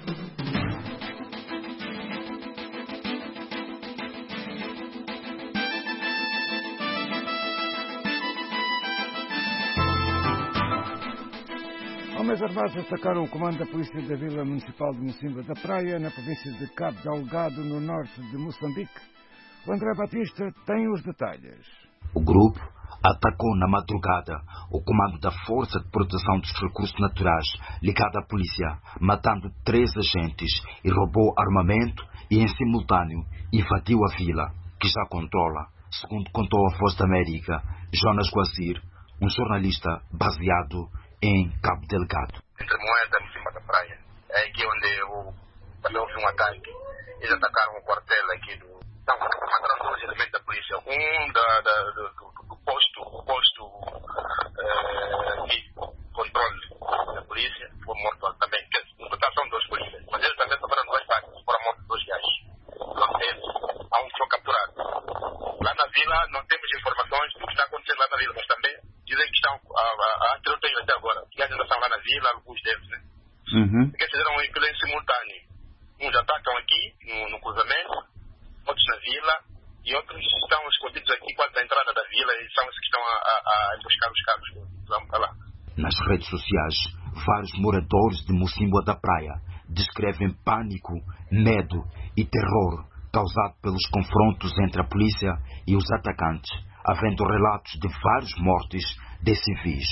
Homens armados atacaram o comando da polícia da Vila Municipal de Mocimboa da Praia, na província de Cabo Delgado, no norte de Moçambique. O André Batista tem os detalhes. O grupo atacou na madrugada o comando da Força de Proteção dos Recursos Naturais, ligada à polícia, matando 3 agentes e roubou armamento e, em simultâneo, invadiu a vila, que já controla, segundo contou a Voz da América, Jonas Guazir, um jornalista baseado em Cabo Delgado. Entre Moeda e Mocimboa da Praia, é aqui onde também houve um ataque. Eles atacaram o quartel aqui do... Não, mataram 2 elementos da polícia. Um do posto de controle da polícia foi morto também. No total são 2 polícias, mas eles também sofreram 2 ataques, foram mortos 2 gajos. Há um que foi capturado. Lá na vila não temos informações do que está acontecendo lá na vila, mas também dizem que estão, eu tenho até agora, que ainda estão lá na vila, alguns deles, né? Porque fizeram aquilo em simultâneo. Uns atacam aqui, no cruzamento, outros na vila, e outros estão escondidos aqui quase na entrada da vila, e são os que estão a buscar os carros que vão para lá. Nas redes sociais, vários moradores de Mocimboa da Praia descrevem pânico, medo e terror causado pelos confrontos entre a polícia e os atacantes, havendo relatos de vários mortes de civis.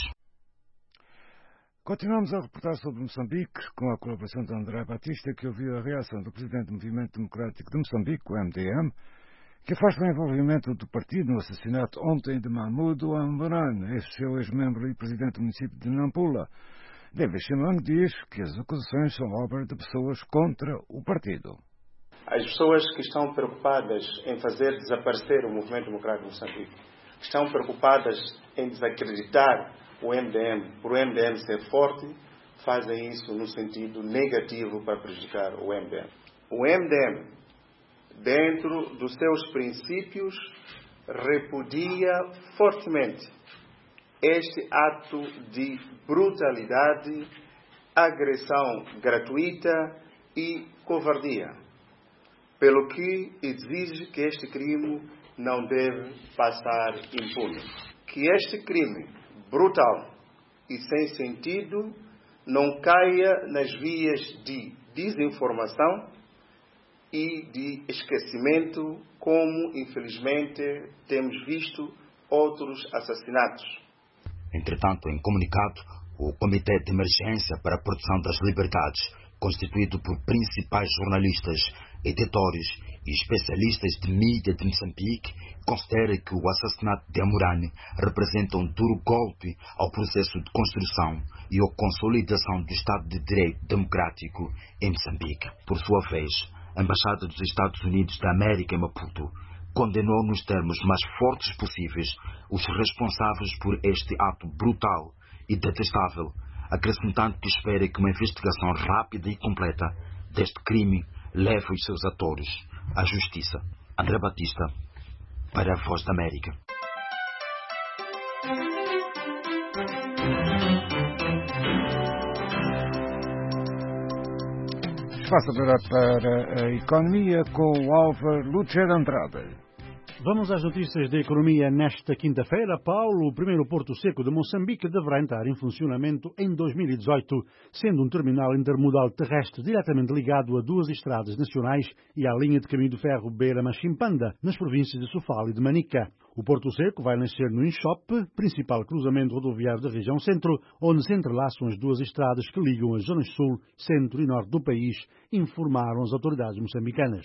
Continuamos a reportar sobre Moçambique, com a colaboração de André Batista, que ouviu a reação do presidente do Movimento Democrático de Moçambique, o MDM, que afasta o envolvimento do partido no assassinato ontem de Mahmoud Ambaran, seu ex-membro e presidente do município de Nampula. David Shimon diz que as acusações são obra de pessoas contra o partido. As pessoas que estão preocupadas em fazer desaparecer o Movimento Democrático de Moçambique, que estão preocupadas em desacreditar o MDM, por o MDM ser forte, fazem isso no sentido negativo para prejudicar o MDM. O MDM, dentro dos seus princípios, repudia fortemente este ato de brutalidade, agressão gratuita e covardia, pelo que exige que este crime não deve passar impune. Que este crime brutal e sem sentido não caia nas vias de desinformação e de esquecimento, como infelizmente temos visto outros assassinatos. Entretanto, em comunicado, o Comitê de Emergência para a Proteção das Liberdades, constituído por principais jornalistas, editores e especialistas de mídia de Moçambique, considera que o assassinato de Amurani representa um duro golpe ao processo de construção e à consolidação do Estado de Direito democrático em Moçambique. Por sua vez, a Embaixada dos Estados Unidos da América em Maputo condenou nos termos mais fortes possíveis os responsáveis por este ato brutal e detestável, acrescentando que espera que uma investigação rápida e completa deste crime leve os seus atores à justiça. André Batista, para a Voz da América. Passa agora para a economia com o Álvaro Lúcia Andrade. Vamos às notícias da economia nesta quinta-feira. Paulo, o primeiro porto seco de Moçambique deverá entrar em funcionamento em 2018, sendo um terminal intermodal terrestre diretamente ligado a duas estradas nacionais e à linha de caminho de ferro Beira-Machimpanda, nas províncias de Sofala e de Manica. O Porto Seco vai nascer no Inchop, principal cruzamento rodoviário da região centro, onde se entrelaçam as duas estradas que ligam as zonas sul, centro e norte do país, informaram as autoridades moçambicanas.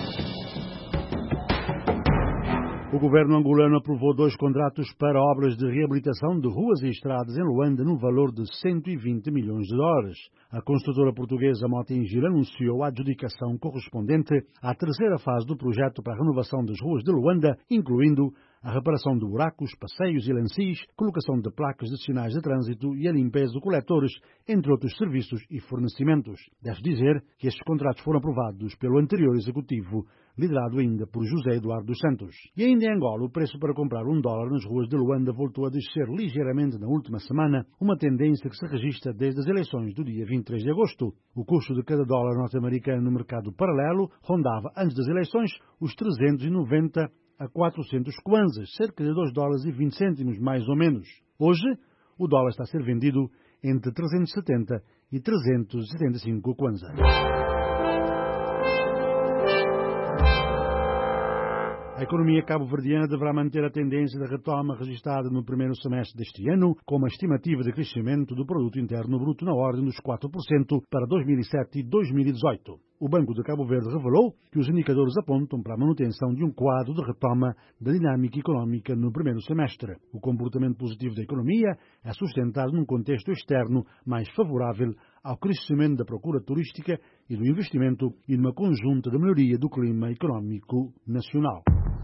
O governo angolano aprovou 2 contratos para obras de reabilitação de ruas e estradas em Luanda no valor de 120 milhões de dólares. A construtora portuguesa Mota-Engil anunciou a adjudicação correspondente à terceira fase do projeto para a renovação das ruas de Luanda, incluindo a reparação de buracos, passeios e lençis, colocação de placas de sinais de trânsito e a limpeza de coletores, entre outros serviços e fornecimentos. Deve dizer que estes contratos foram aprovados pelo anterior executivo, liderado ainda por José Eduardo dos Santos. E ainda em Angola, o preço para comprar $1 nas ruas de Luanda voltou a descer ligeiramente na última semana, uma tendência que se registra desde as eleições do dia 23 de agosto. O custo de cada dólar norte-americano no mercado paralelo rondava, antes das eleições, os 390 a 400 kwanzas, cerca de $2,20 mais ou menos. Hoje, o dólar está a ser vendido entre 370 e 375 kwanzas. A economia cabo-verdiana deverá manter a tendência de retoma registrada no primeiro semestre deste ano, com uma estimativa de crescimento do produto interno bruto na ordem dos 4% para 2007 e 2018. O Banco de Cabo Verde revelou que os indicadores apontam para a manutenção de um quadro de retoma da dinâmica económica no primeiro semestre. O comportamento positivo da economia é sustentado num contexto externo mais favorável ao crescimento da procura turística e do investimento e numa conjunta de melhoria do clima económico nacional.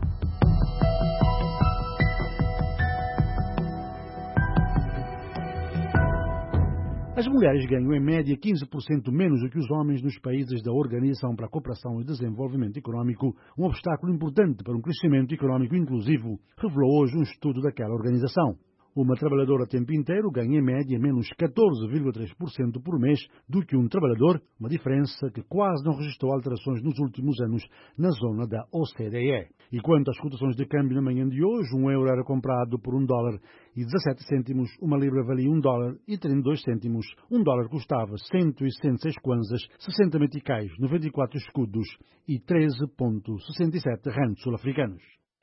As mulheres ganham, em média, 15% menos do que os homens nos países da Organização para a Cooperação e Desenvolvimento Económico, um obstáculo importante para um crescimento económico inclusivo, revelou hoje um estudo daquela organização. Uma trabalhadora a tempo inteiro ganha, em média, menos 14,3% por mês do que um trabalhador, uma diferença que quase não registrou alterações nos últimos anos na zona da OCDE. E quanto às cotações de câmbio na manhã de hoje, um euro era comprado por $1,17, uma libra valia $1,32, um dólar custava 166 kwanzas, 60 meticais, 94 escudos e 13,67 rands sul-africanos.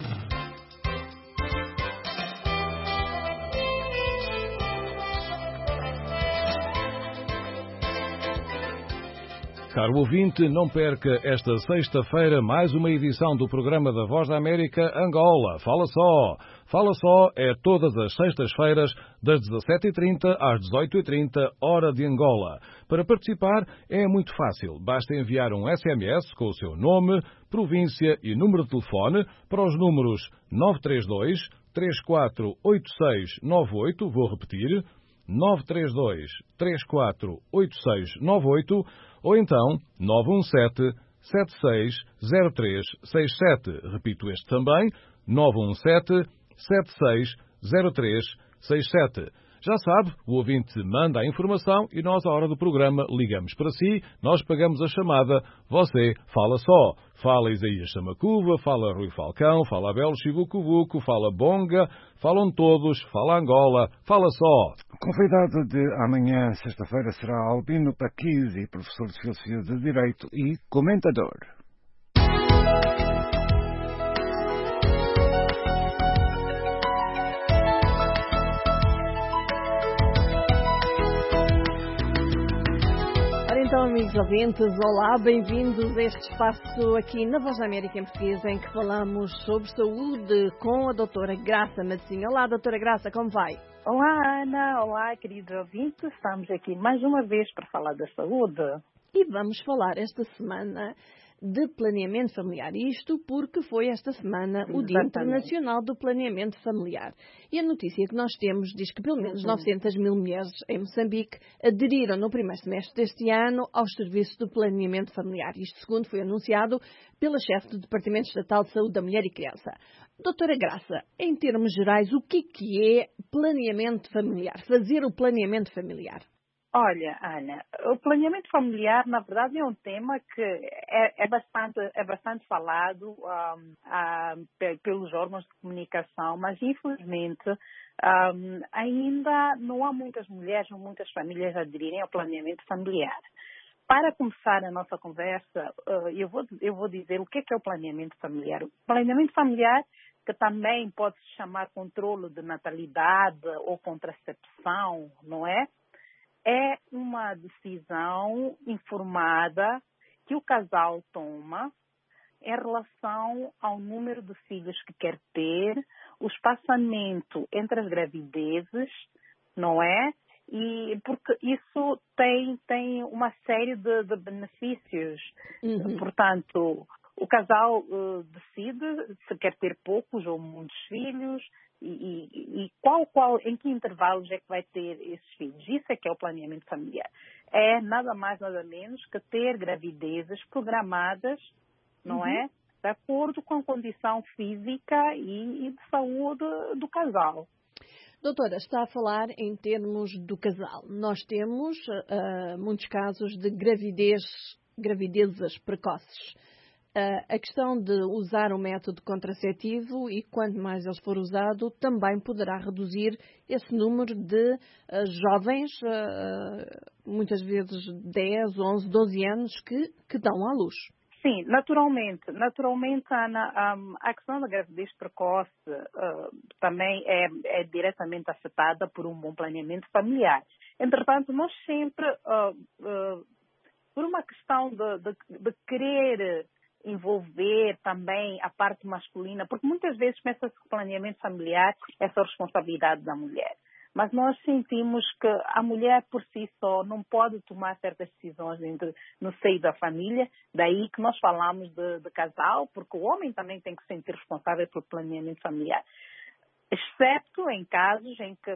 Caro ouvinte, não perca esta sexta-feira mais uma edição do programa da Voz da América Angola. Fala só! Fala só é todas as sextas-feiras, das 17h30 às 18h30, hora de Angola. Para participar é muito fácil. Basta enviar um SMS com o seu nome, província e número de telefone para os números 932 348698, vou repetir, 932 348698, ou então 917-760367. Repito este também, 917-760367. Já sabe, o ouvinte manda a informação e nós, à hora do programa, ligamos para si, nós pagamos a chamada, você fala só. Fala Isaías Samacuva, fala Rui Falcão, fala Abel Chivucuvuco, fala Bonga, falam todos, fala Angola, fala só. O convidado de amanhã, sexta-feira, será Albino Paquisi, professor de Filosofia de Direito e comentador. Caros ouvintes, olá, bem-vindos a este espaço aqui na Voz da América em Português, em que falamos sobre saúde com a doutora Graça Matzinha. Olá, doutora Graça, como vai? Olá, Ana. Olá, queridos ouvintes. Estamos aqui mais uma vez para falar da saúde. E vamos falar esta semana de planeamento familiar. Isto porque foi esta semana o Dia Internacional do Planeamento Familiar. E a notícia que nós temos diz que pelo menos 900 mil mulheres em Moçambique aderiram no primeiro semestre deste ano aos serviços do planeamento familiar. Isto segundo foi anunciado pela chefe do Departamento Estatal de Saúde da Mulher e Criança. Doutora Graça, em termos gerais, o que é planeamento familiar? Fazer o planeamento familiar? Olha, Ana, o planeamento familiar, na verdade, é um tema que é bastante falado pelos órgãos de comunicação, mas, infelizmente, ainda não há muitas mulheres ou muitas famílias a aderirem ao planeamento familiar. Para começar a nossa conversa, eu vou dizer o que é o planeamento familiar. O planeamento familiar, que também pode se chamar controle de natalidade ou contracepção, não é? É uma decisão informada que o casal toma em relação ao número de filhos que quer ter, o espaçamento entre as gravidezes, não é? E porque isso tem uma série de benefícios. Portanto, o casal decide se quer ter poucos ou muitos filhos e em que intervalos é que vai ter esses filhos. Isso é que é o planeamento familiar. É nada mais, nada menos que ter gravidezes programadas, não é? De acordo com a condição física e de saúde do casal. Doutora, está a falar em termos do casal. Nós temos muitos casos de gravidezes precoces. A questão de usar o método contraceptivo e quanto mais ele for usado, também poderá reduzir esse número de jovens, muitas vezes 10, 11, 12 anos, que dão à luz. Sim, naturalmente, Ana, a questão da gravidez precoce também é diretamente afetada por um bom planeamento familiar. Entretanto, nós sempre, por uma questão de querer envolver também a parte masculina, porque muitas vezes pensa-se que o planeamento familiar é só responsabilidade da mulher. Mas nós sentimos que a mulher por si só não pode tomar certas decisões no seio da família, daí que nós falamos de casal, porque o homem também tem que se sentir responsável pelo planeamento familiar. Exceto em casos em que,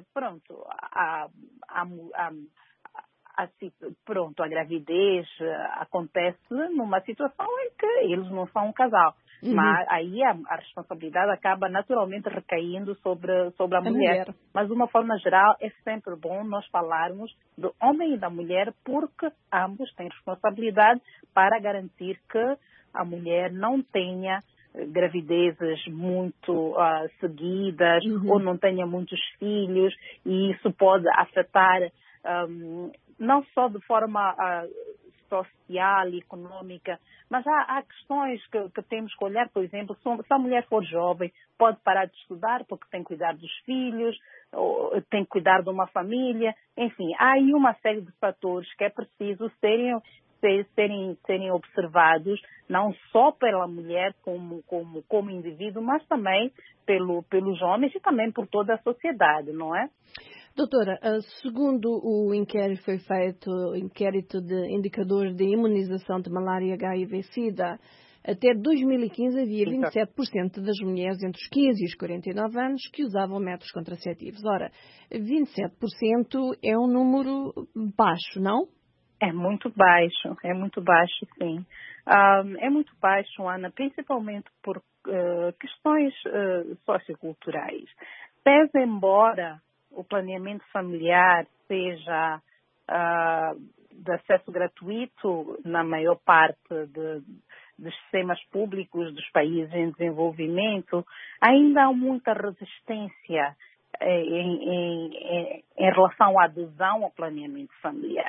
a gravidez acontece numa situação em que eles não são um casal. Mas aí a responsabilidade acaba naturalmente recaindo sobre a mulher. Mas de uma forma geral é sempre bom nós falarmos do homem e da mulher, porque ambos têm responsabilidade para garantir que a mulher não tenha gravidezes muito seguidas ou não tenha muitos filhos, e isso pode afetar não só de forma social e econômica, mas há questões que temos que olhar. Por exemplo, se a mulher for jovem, pode parar de estudar porque tem que cuidar dos filhos, ou tem que cuidar de uma família. Enfim, há aí uma série de fatores que é preciso serem observados, não só pela mulher como indivíduo, mas também pelos homens e também por toda a sociedade, não é? Doutora, segundo o inquérito foi feito, o inquérito de indicadores de imunização de malária, HIV-Sida, até 2015 havia 27% das mulheres entre os 15 e os 49 anos que usavam métodos contraceptivos. Ora, 27% é um número baixo, não? É muito baixo, sim. É muito baixo, Ana, principalmente por questões socioculturais. Pese embora o planeamento familiar seja de acesso gratuito na maior parte dos sistemas públicos dos países em desenvolvimento, ainda há muita resistência em relação à adesão ao planeamento familiar.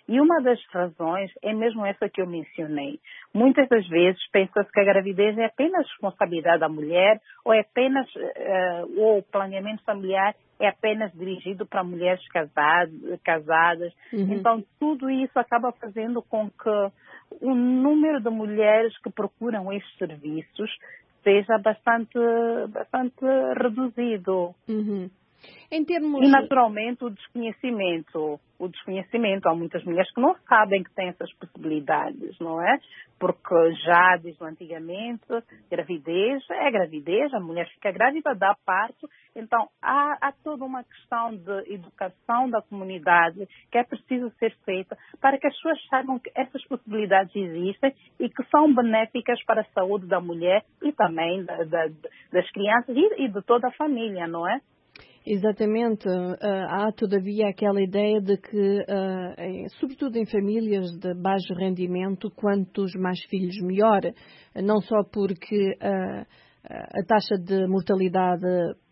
E uma das razões é mesmo essa que eu mencionei. Muitas das vezes pensa-se que a gravidez é apenas responsabilidade da mulher ou é apenas, ou o planeamento familiar é apenas dirigido para mulheres casadas. Então, tudo isso acaba fazendo com que o número de mulheres que procuram estes serviços seja bastante reduzido. Em termos... E, naturalmente, o desconhecimento. Há muitas mulheres que não sabem que têm essas possibilidades, não é? Porque já desde antigamente, gravidez é gravidez, a mulher fica grávida, dá parto. Então, há toda uma questão de educação da comunidade que é preciso ser feita para que as pessoas saibam que essas possibilidades existem e que são benéficas para a saúde da mulher e também das crianças e de toda a família, não é? Exatamente. Há, todavia, aquela ideia de que, sobretudo em famílias de baixo rendimento, quantos mais filhos, melhor. Não só porque a taxa de mortalidade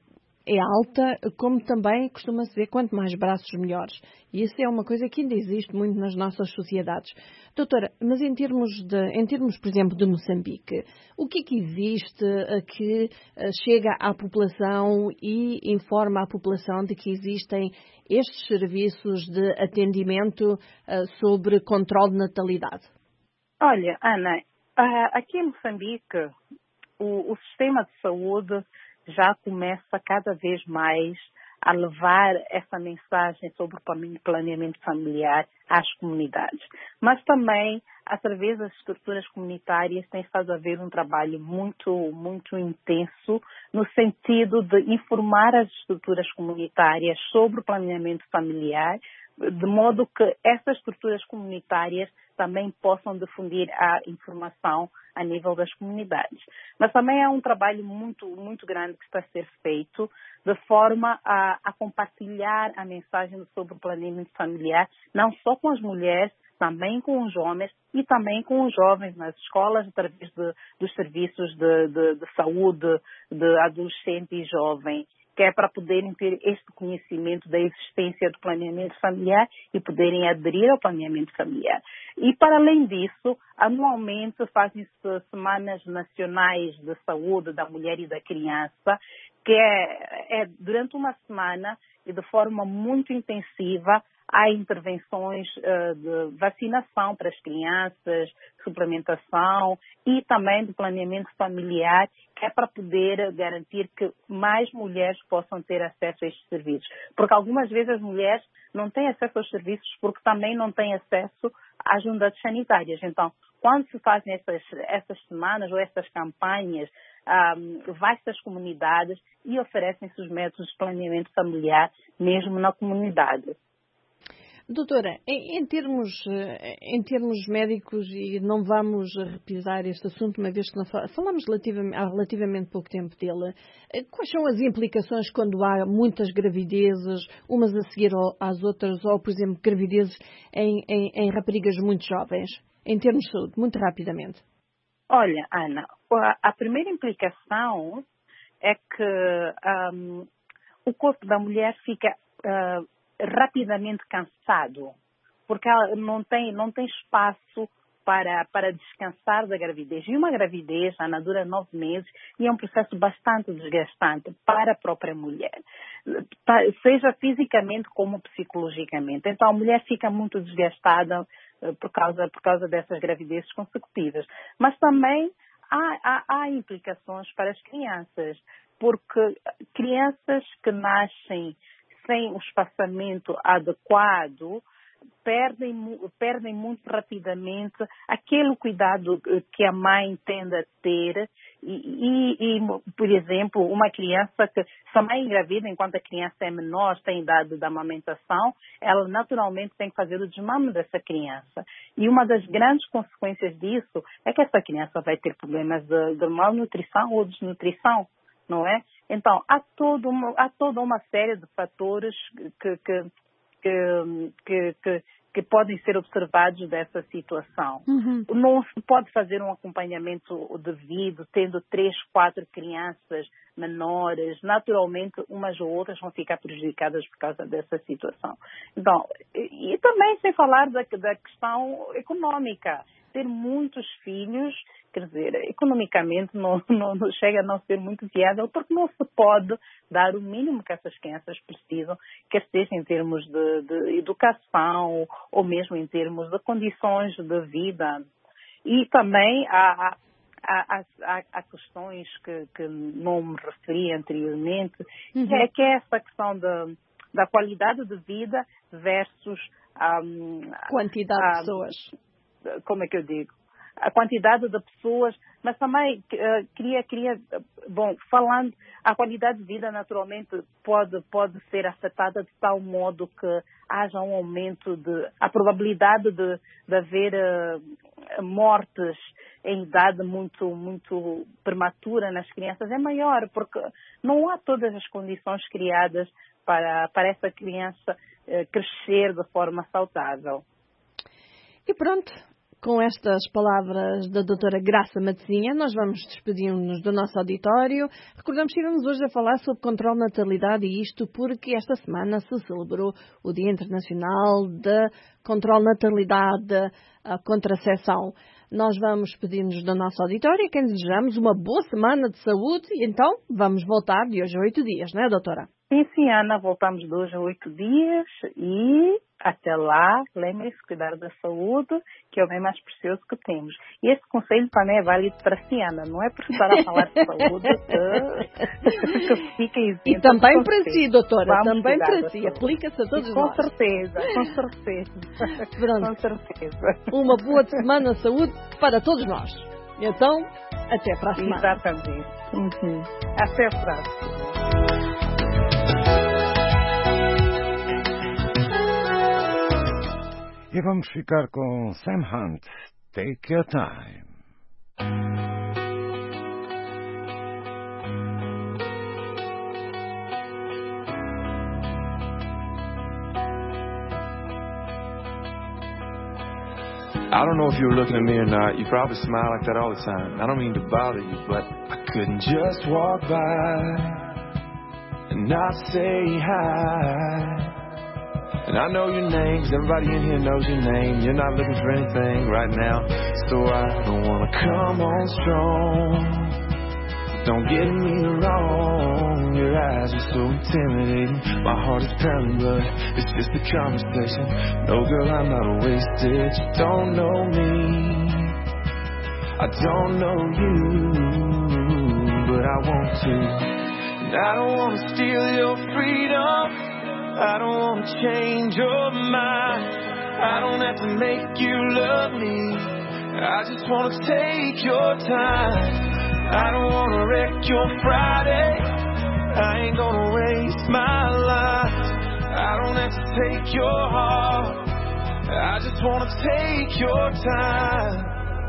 é alta, como também costuma-se ver quanto mais braços, melhores. E isso é uma coisa que ainda existe muito nas nossas sociedades. Doutora, mas em termos, por exemplo, de Moçambique, o que é que existe que chega à população e informa a população de que existem estes serviços de atendimento sobre controle de natalidade? Olha, Ana, aqui em Moçambique, o sistema de saúde já começa cada vez mais a levar essa mensagem sobre o planeamento familiar às comunidades. Mas também, através das estruturas comunitárias, tem estado a haver um trabalho muito intenso no sentido de informar as estruturas comunitárias sobre o planeamento familiar, de modo que essas estruturas comunitárias também possam difundir a informação a nível das comunidades. Mas também é um trabalho muito grande que está a ser feito de forma a compartilhar a mensagem sobre o planeamento familiar, não só com as mulheres, também com os homens e também com os jovens nas escolas, através dos serviços de saúde de adolescente e jovem, que é para poderem ter este conhecimento da existência do planeamento familiar e poderem aderir ao planeamento familiar. E, para além disso, anualmente fazem-se semanas nacionais de saúde da mulher e da criança, que é durante uma semana e de forma muito intensiva. Há intervenções de vacinação para as crianças, suplementação e também de planeamento familiar, que é para poder garantir que mais mulheres possam ter acesso a estes serviços. Porque algumas vezes as mulheres não têm acesso aos serviços porque também não têm acesso às unidades sanitárias. Então, quando se fazem essas semanas ou essas campanhas, vai-se às comunidades e oferecem-se os métodos de planeamento familiar mesmo na comunidade. Doutora, em termos médicos, e não vamos repisar este assunto, uma vez que falamos há relativamente pouco tempo dele, quais são as implicações quando há muitas gravidezes, umas a seguir às outras, ou, por exemplo, gravidezes em raparigas muito jovens, em termos de saúde, muito rapidamente? Olha, Ana, a primeira implicação é que o corpo da mulher fica rapidamente cansado, porque ela não tem espaço para descansar da gravidez. E uma gravidez, Ana, dura 9 meses e é um processo bastante desgastante para a própria mulher, seja fisicamente como psicologicamente. Então a mulher fica muito desgastada por causa dessas gravidezes consecutivas. Mas também há implicações para as crianças, porque crianças que nascem sem o espaçamento adequado perdem muito rapidamente aquele cuidado que a mãe tende a ter e, por exemplo, uma criança que, se a mãe engravida enquanto a criança é menor, tem idade da amamentação, ela naturalmente tem que fazer o desmame dessa criança. E uma das grandes consequências disso é que essa criança vai ter problemas de malnutrição ou desnutrição, não é? Então, há toda uma série de fatores que podem ser observados dessa situação. Não se pode fazer um acompanhamento devido, tendo 3, 4 crianças menores. Naturalmente, umas ou outras vão ficar prejudicadas por causa dessa situação. Então, e também sem falar da questão econômica. Ter muitos filhos, quer dizer, economicamente não chega a não ser muito viável, porque não se pode dar o mínimo que essas crianças precisam, quer seja em termos de educação ou mesmo em termos de condições de vida. E também há questões que não me referi anteriormente, que é essa questão da qualidade de vida versus quantidade de pessoas. Como é que eu digo? A quantidade de pessoas, mas também falando, a qualidade de vida naturalmente pode ser afetada de tal modo que haja um aumento a probabilidade de haver mortes em idade muito, muito prematura nas crianças é maior, porque não há todas as condições criadas para essa criança crescer de forma saudável. E pronto, com estas palavras da doutora Graça Matezinha, nós vamos despedir-nos do nosso auditório. Recordamos que íamos hoje a falar sobre controle de natalidade, e isto porque esta semana se celebrou o Dia Internacional de Controle de Natalidade, a contracepção. Nós vamos despedir-nos do nosso auditório e quem desejamos uma boa semana de saúde, e então vamos voltar de hoje a 8 dias, não é, doutora? Sim, Ana, voltamos de hoje a 8 dias e até lá, lembre-se de cuidar da saúde, que é o bem mais precioso que temos. E esse conselho também é válido para si, Ana, não é por estar a falar de saúde que fica isento. E também para si, doutora, vamos também para si, aplica-se a todos nós. Com certeza. Pronto. Com certeza. Uma boa semana de saúde para todos nós. Então, até para a semana. Exatamente. Até a próxima. E vamos ficar com Sam Hunt, Take Your Time. I don't know if you were looking at me or not. You probably smile like that all the time. I don't mean to bother you, but I couldn't just walk by and not say hi. And I know your name, 'cause everybody in here knows your name. You're not looking for anything right now, so I don't wanna come on strong. Don't get me wrong, your eyes are so intimidating. My heart is pounding, but it's just a conversation. No, girl, I'm not wasted. You don't know me, I don't know you, but I want to. And I don't want to steal your freedom, I don't want to change your mind. I don't have to make you love me, I just want to take your time. I don't want to wreck your Friday, I ain't gonna waste my life. I don't have to take your heart, I just want to take your time.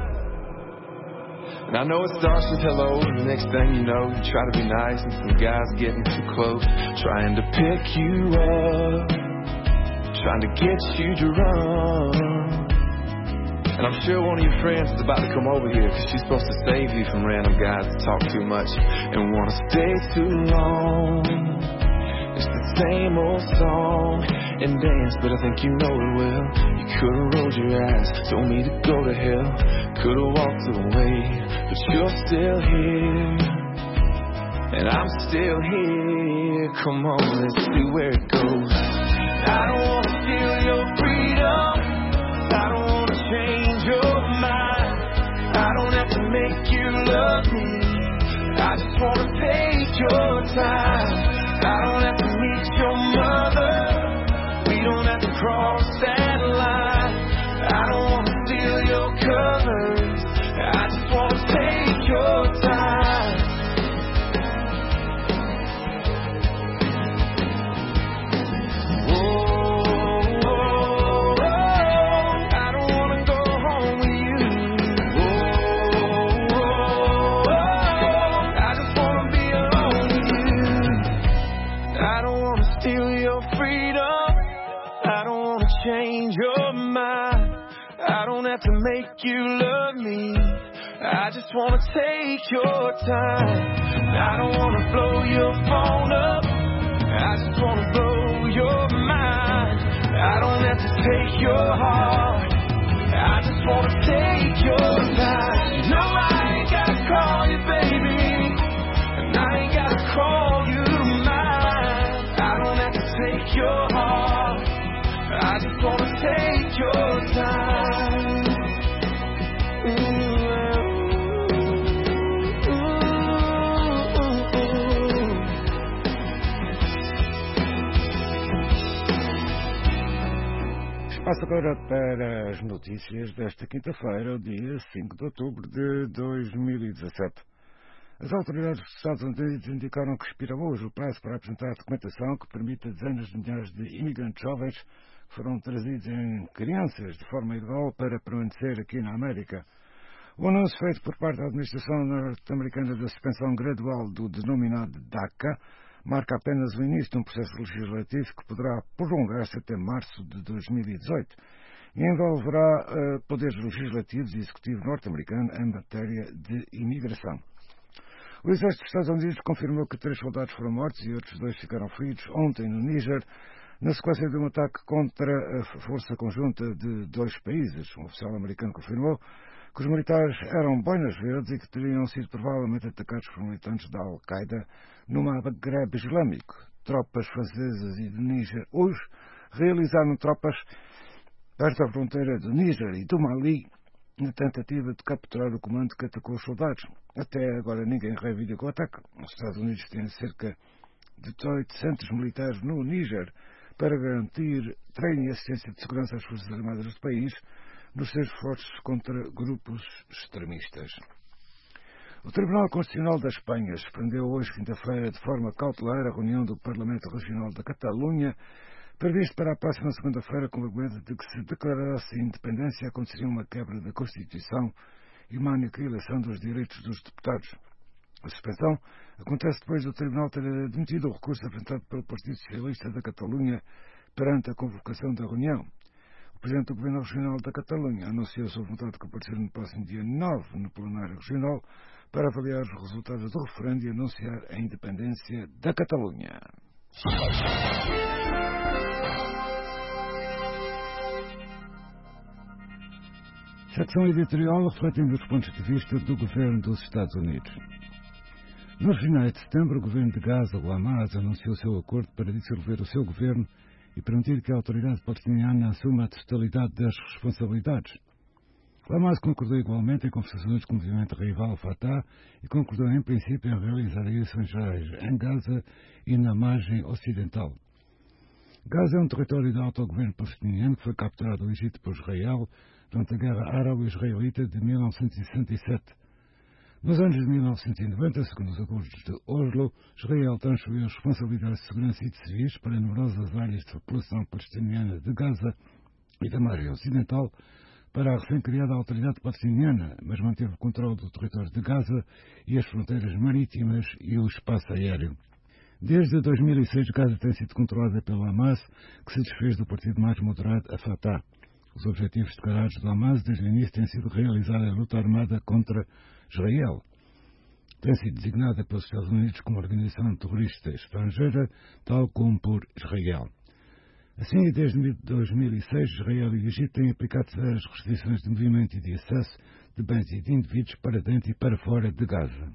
And I know it starts with hello, and the next thing you know, you try to be nice, and some guy's getting too close, trying to pick you up, trying to get you to run. And I'm sure one of your friends is about to come over here, 'cause she's supposed to save you from random guys that talk too much and want to stay too long. It's the same old song and dance, but I think you know it well. You could've rolled your eyes, told me to go to hell, could've walked away, but you're still here, and I'm still here. Come on, let's see where it goes. I don't want to steal your freedom, I don't want to change your mind, I don't have to make you love me, I just want to take your time. I don't have to meet your mother, we don't have to cross that line. I don't want to steal your colors, I just want to take your time. Change make you love me. I just wanna take your time. I don't wanna blow your phone up. I just wanna blow your mind. I don't have to take your heart. I just wanna take your time. No, I ain't gotta call you baby, and I ain't gotta call you mine. I don't have to take your heart. I just wanna take your time. Passo agora para as notícias desta quinta-feira, dia 5 de outubro de 2017. As autoridades dos Estados Unidos indicaram que expira hoje o prazo para apresentar a documentação que permite a dezenas de milhares de imigrantes jovens que foram trazidos em crianças de forma ilegal para permanecer aqui na América. O anúncio feito por parte da administração norte-americana da suspensão gradual do denominado DACA marca apenas o início de um processo legislativo que poderá prolongar-se até março de 2018 e envolverá poderes legislativos e executivo norte-americano em matéria de imigração. O Exército dos Estados Unidos confirmou que 3 soldados foram mortos e outros 2 ficaram feridos ontem no Níger, na sequência de um ataque contra a força conjunta de 2 países. Um oficial americano confirmou que os militares eram boinas verdes e que teriam sido provavelmente atacados por militantes da Al-Qaeda no Maghreb Islâmico. Tropas francesas e de Níger hoje realizaram tropas perto da fronteira do Níger e do Mali na tentativa de capturar o comando que atacou os soldados. Até agora ninguém reivindicou o ataque. Os Estados Unidos têm cerca de 800 militares no Níger para garantir treino e assistência de segurança às Forças Armadas do país nos seus esforços contra grupos extremistas. O Tribunal Constitucional da Espanha suspendeu hoje, quinta-feira, de forma cautelar a reunião do Parlamento Regional da Catalunha, previsto para a próxima segunda-feira, com o argumento de que se declarasse a independência aconteceria uma quebra da Constituição e uma aniquilação dos direitos dos deputados. A suspensão acontece depois do Tribunal ter admitido o recurso apresentado pelo Partido Socialista da Catalunha perante a convocação da reunião. O Presidente do Governo Regional da Catalunha anunciou a sua vontade de comparecer no próximo dia 9 no plenário regional para avaliar os resultados do referendo e anunciar a independência da Catalunha. Secção editorial refletindo os pontos de vista do governo dos Estados Unidos. Nos finais de setembro, o governo de Gaza, o Hamas, anunciou seu acordo para dissolver o seu governo e permitir que a autoridade palestiniana assuma a totalidade das responsabilidades. O Hamas concordou igualmente em conversações com o movimento rival Fatah e concordou em princípio em realizar eleições gerais em Gaza e na margem ocidental. Gaza é um território de autogoverno palestiniano que foi capturado do Egito por Israel durante a Guerra Árabe-Israelita de 1967. Nos anos de 1990, segundo os acordos de Oslo, Israel transferiu as responsabilidades de segurança e de civis para numerosas áreas de população palestiniana de Gaza e da margem ocidental para a recém-criada autoridade palestiniana, mas manteve o controle do território de Gaza e as fronteiras marítimas e o espaço aéreo. Desde 2006, Gaza tem sido controlada pelo Hamas, que se desfez do partido mais moderado, a Fatah. Os objetivos declarados do Hamas desde o início têm sido realizar a luta armada contra Israel. Tem sido designada pelos Estados Unidos como organização terrorista estrangeira, tal como por Israel. Assim, desde 2006, Israel e o Egito têm aplicado severas restrições de movimento e de acesso de bens e de indivíduos para dentro e para fora de Gaza.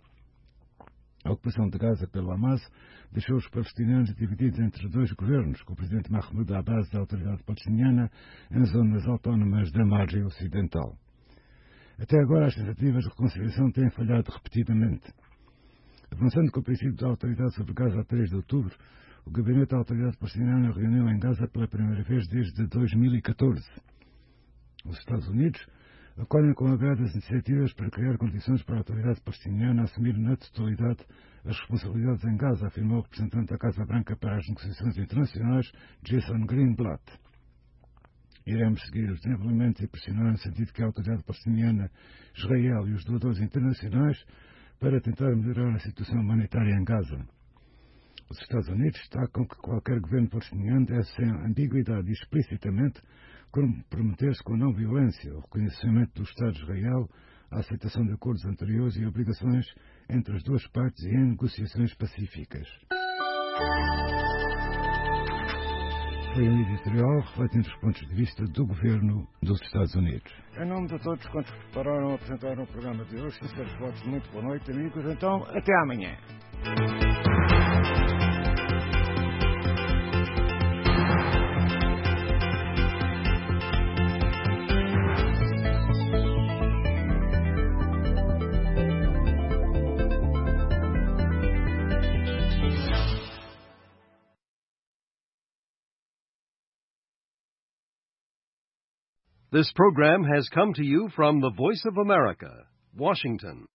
A ocupação de Gaza pelo Hamas deixou os palestinianos divididos entre 2 governos, com o presidente Mahmoud Abbas da autoridade palestiniana em zonas autónomas da margem ocidental. Até agora, as tentativas de reconciliação têm falhado repetidamente. Avançando com o princípio da autoridade sobre Gaza a 3 de outubro, o gabinete da autoridade palestiniana reuniu em Gaza pela primeira vez desde 2014. Os Estados Unidos acolhem com agrado as iniciativas para criar condições para a autoridade palestiniana assumir na totalidade as responsabilidades em Gaza, afirmou o representante da Casa Branca para as negociações internacionais, Jason Greenblatt. Iremos seguir os desenvolvimentos e pressionar no sentido que a autoridade palestiniana, Israel e os doadores internacionais para tentar melhorar a situação humanitária em Gaza. Os Estados Unidos destacam que qualquer governo palestiniano deve, sem ambiguidade e explicitamente, comprometer-se com a não-violência, o reconhecimento do Estado de Israel, a aceitação de acordos anteriores e obrigações entre as duas partes e em negociações pacíficas. Foi um editorial refletindo os pontos de vista do governo dos Estados Unidos. Em nome de todos quantos prepararam e apresentaram o programa de hoje, sinceros votos, muito boa noite, amigos. Então, até amanhã. This program has come to you from the Voice of America, Washington.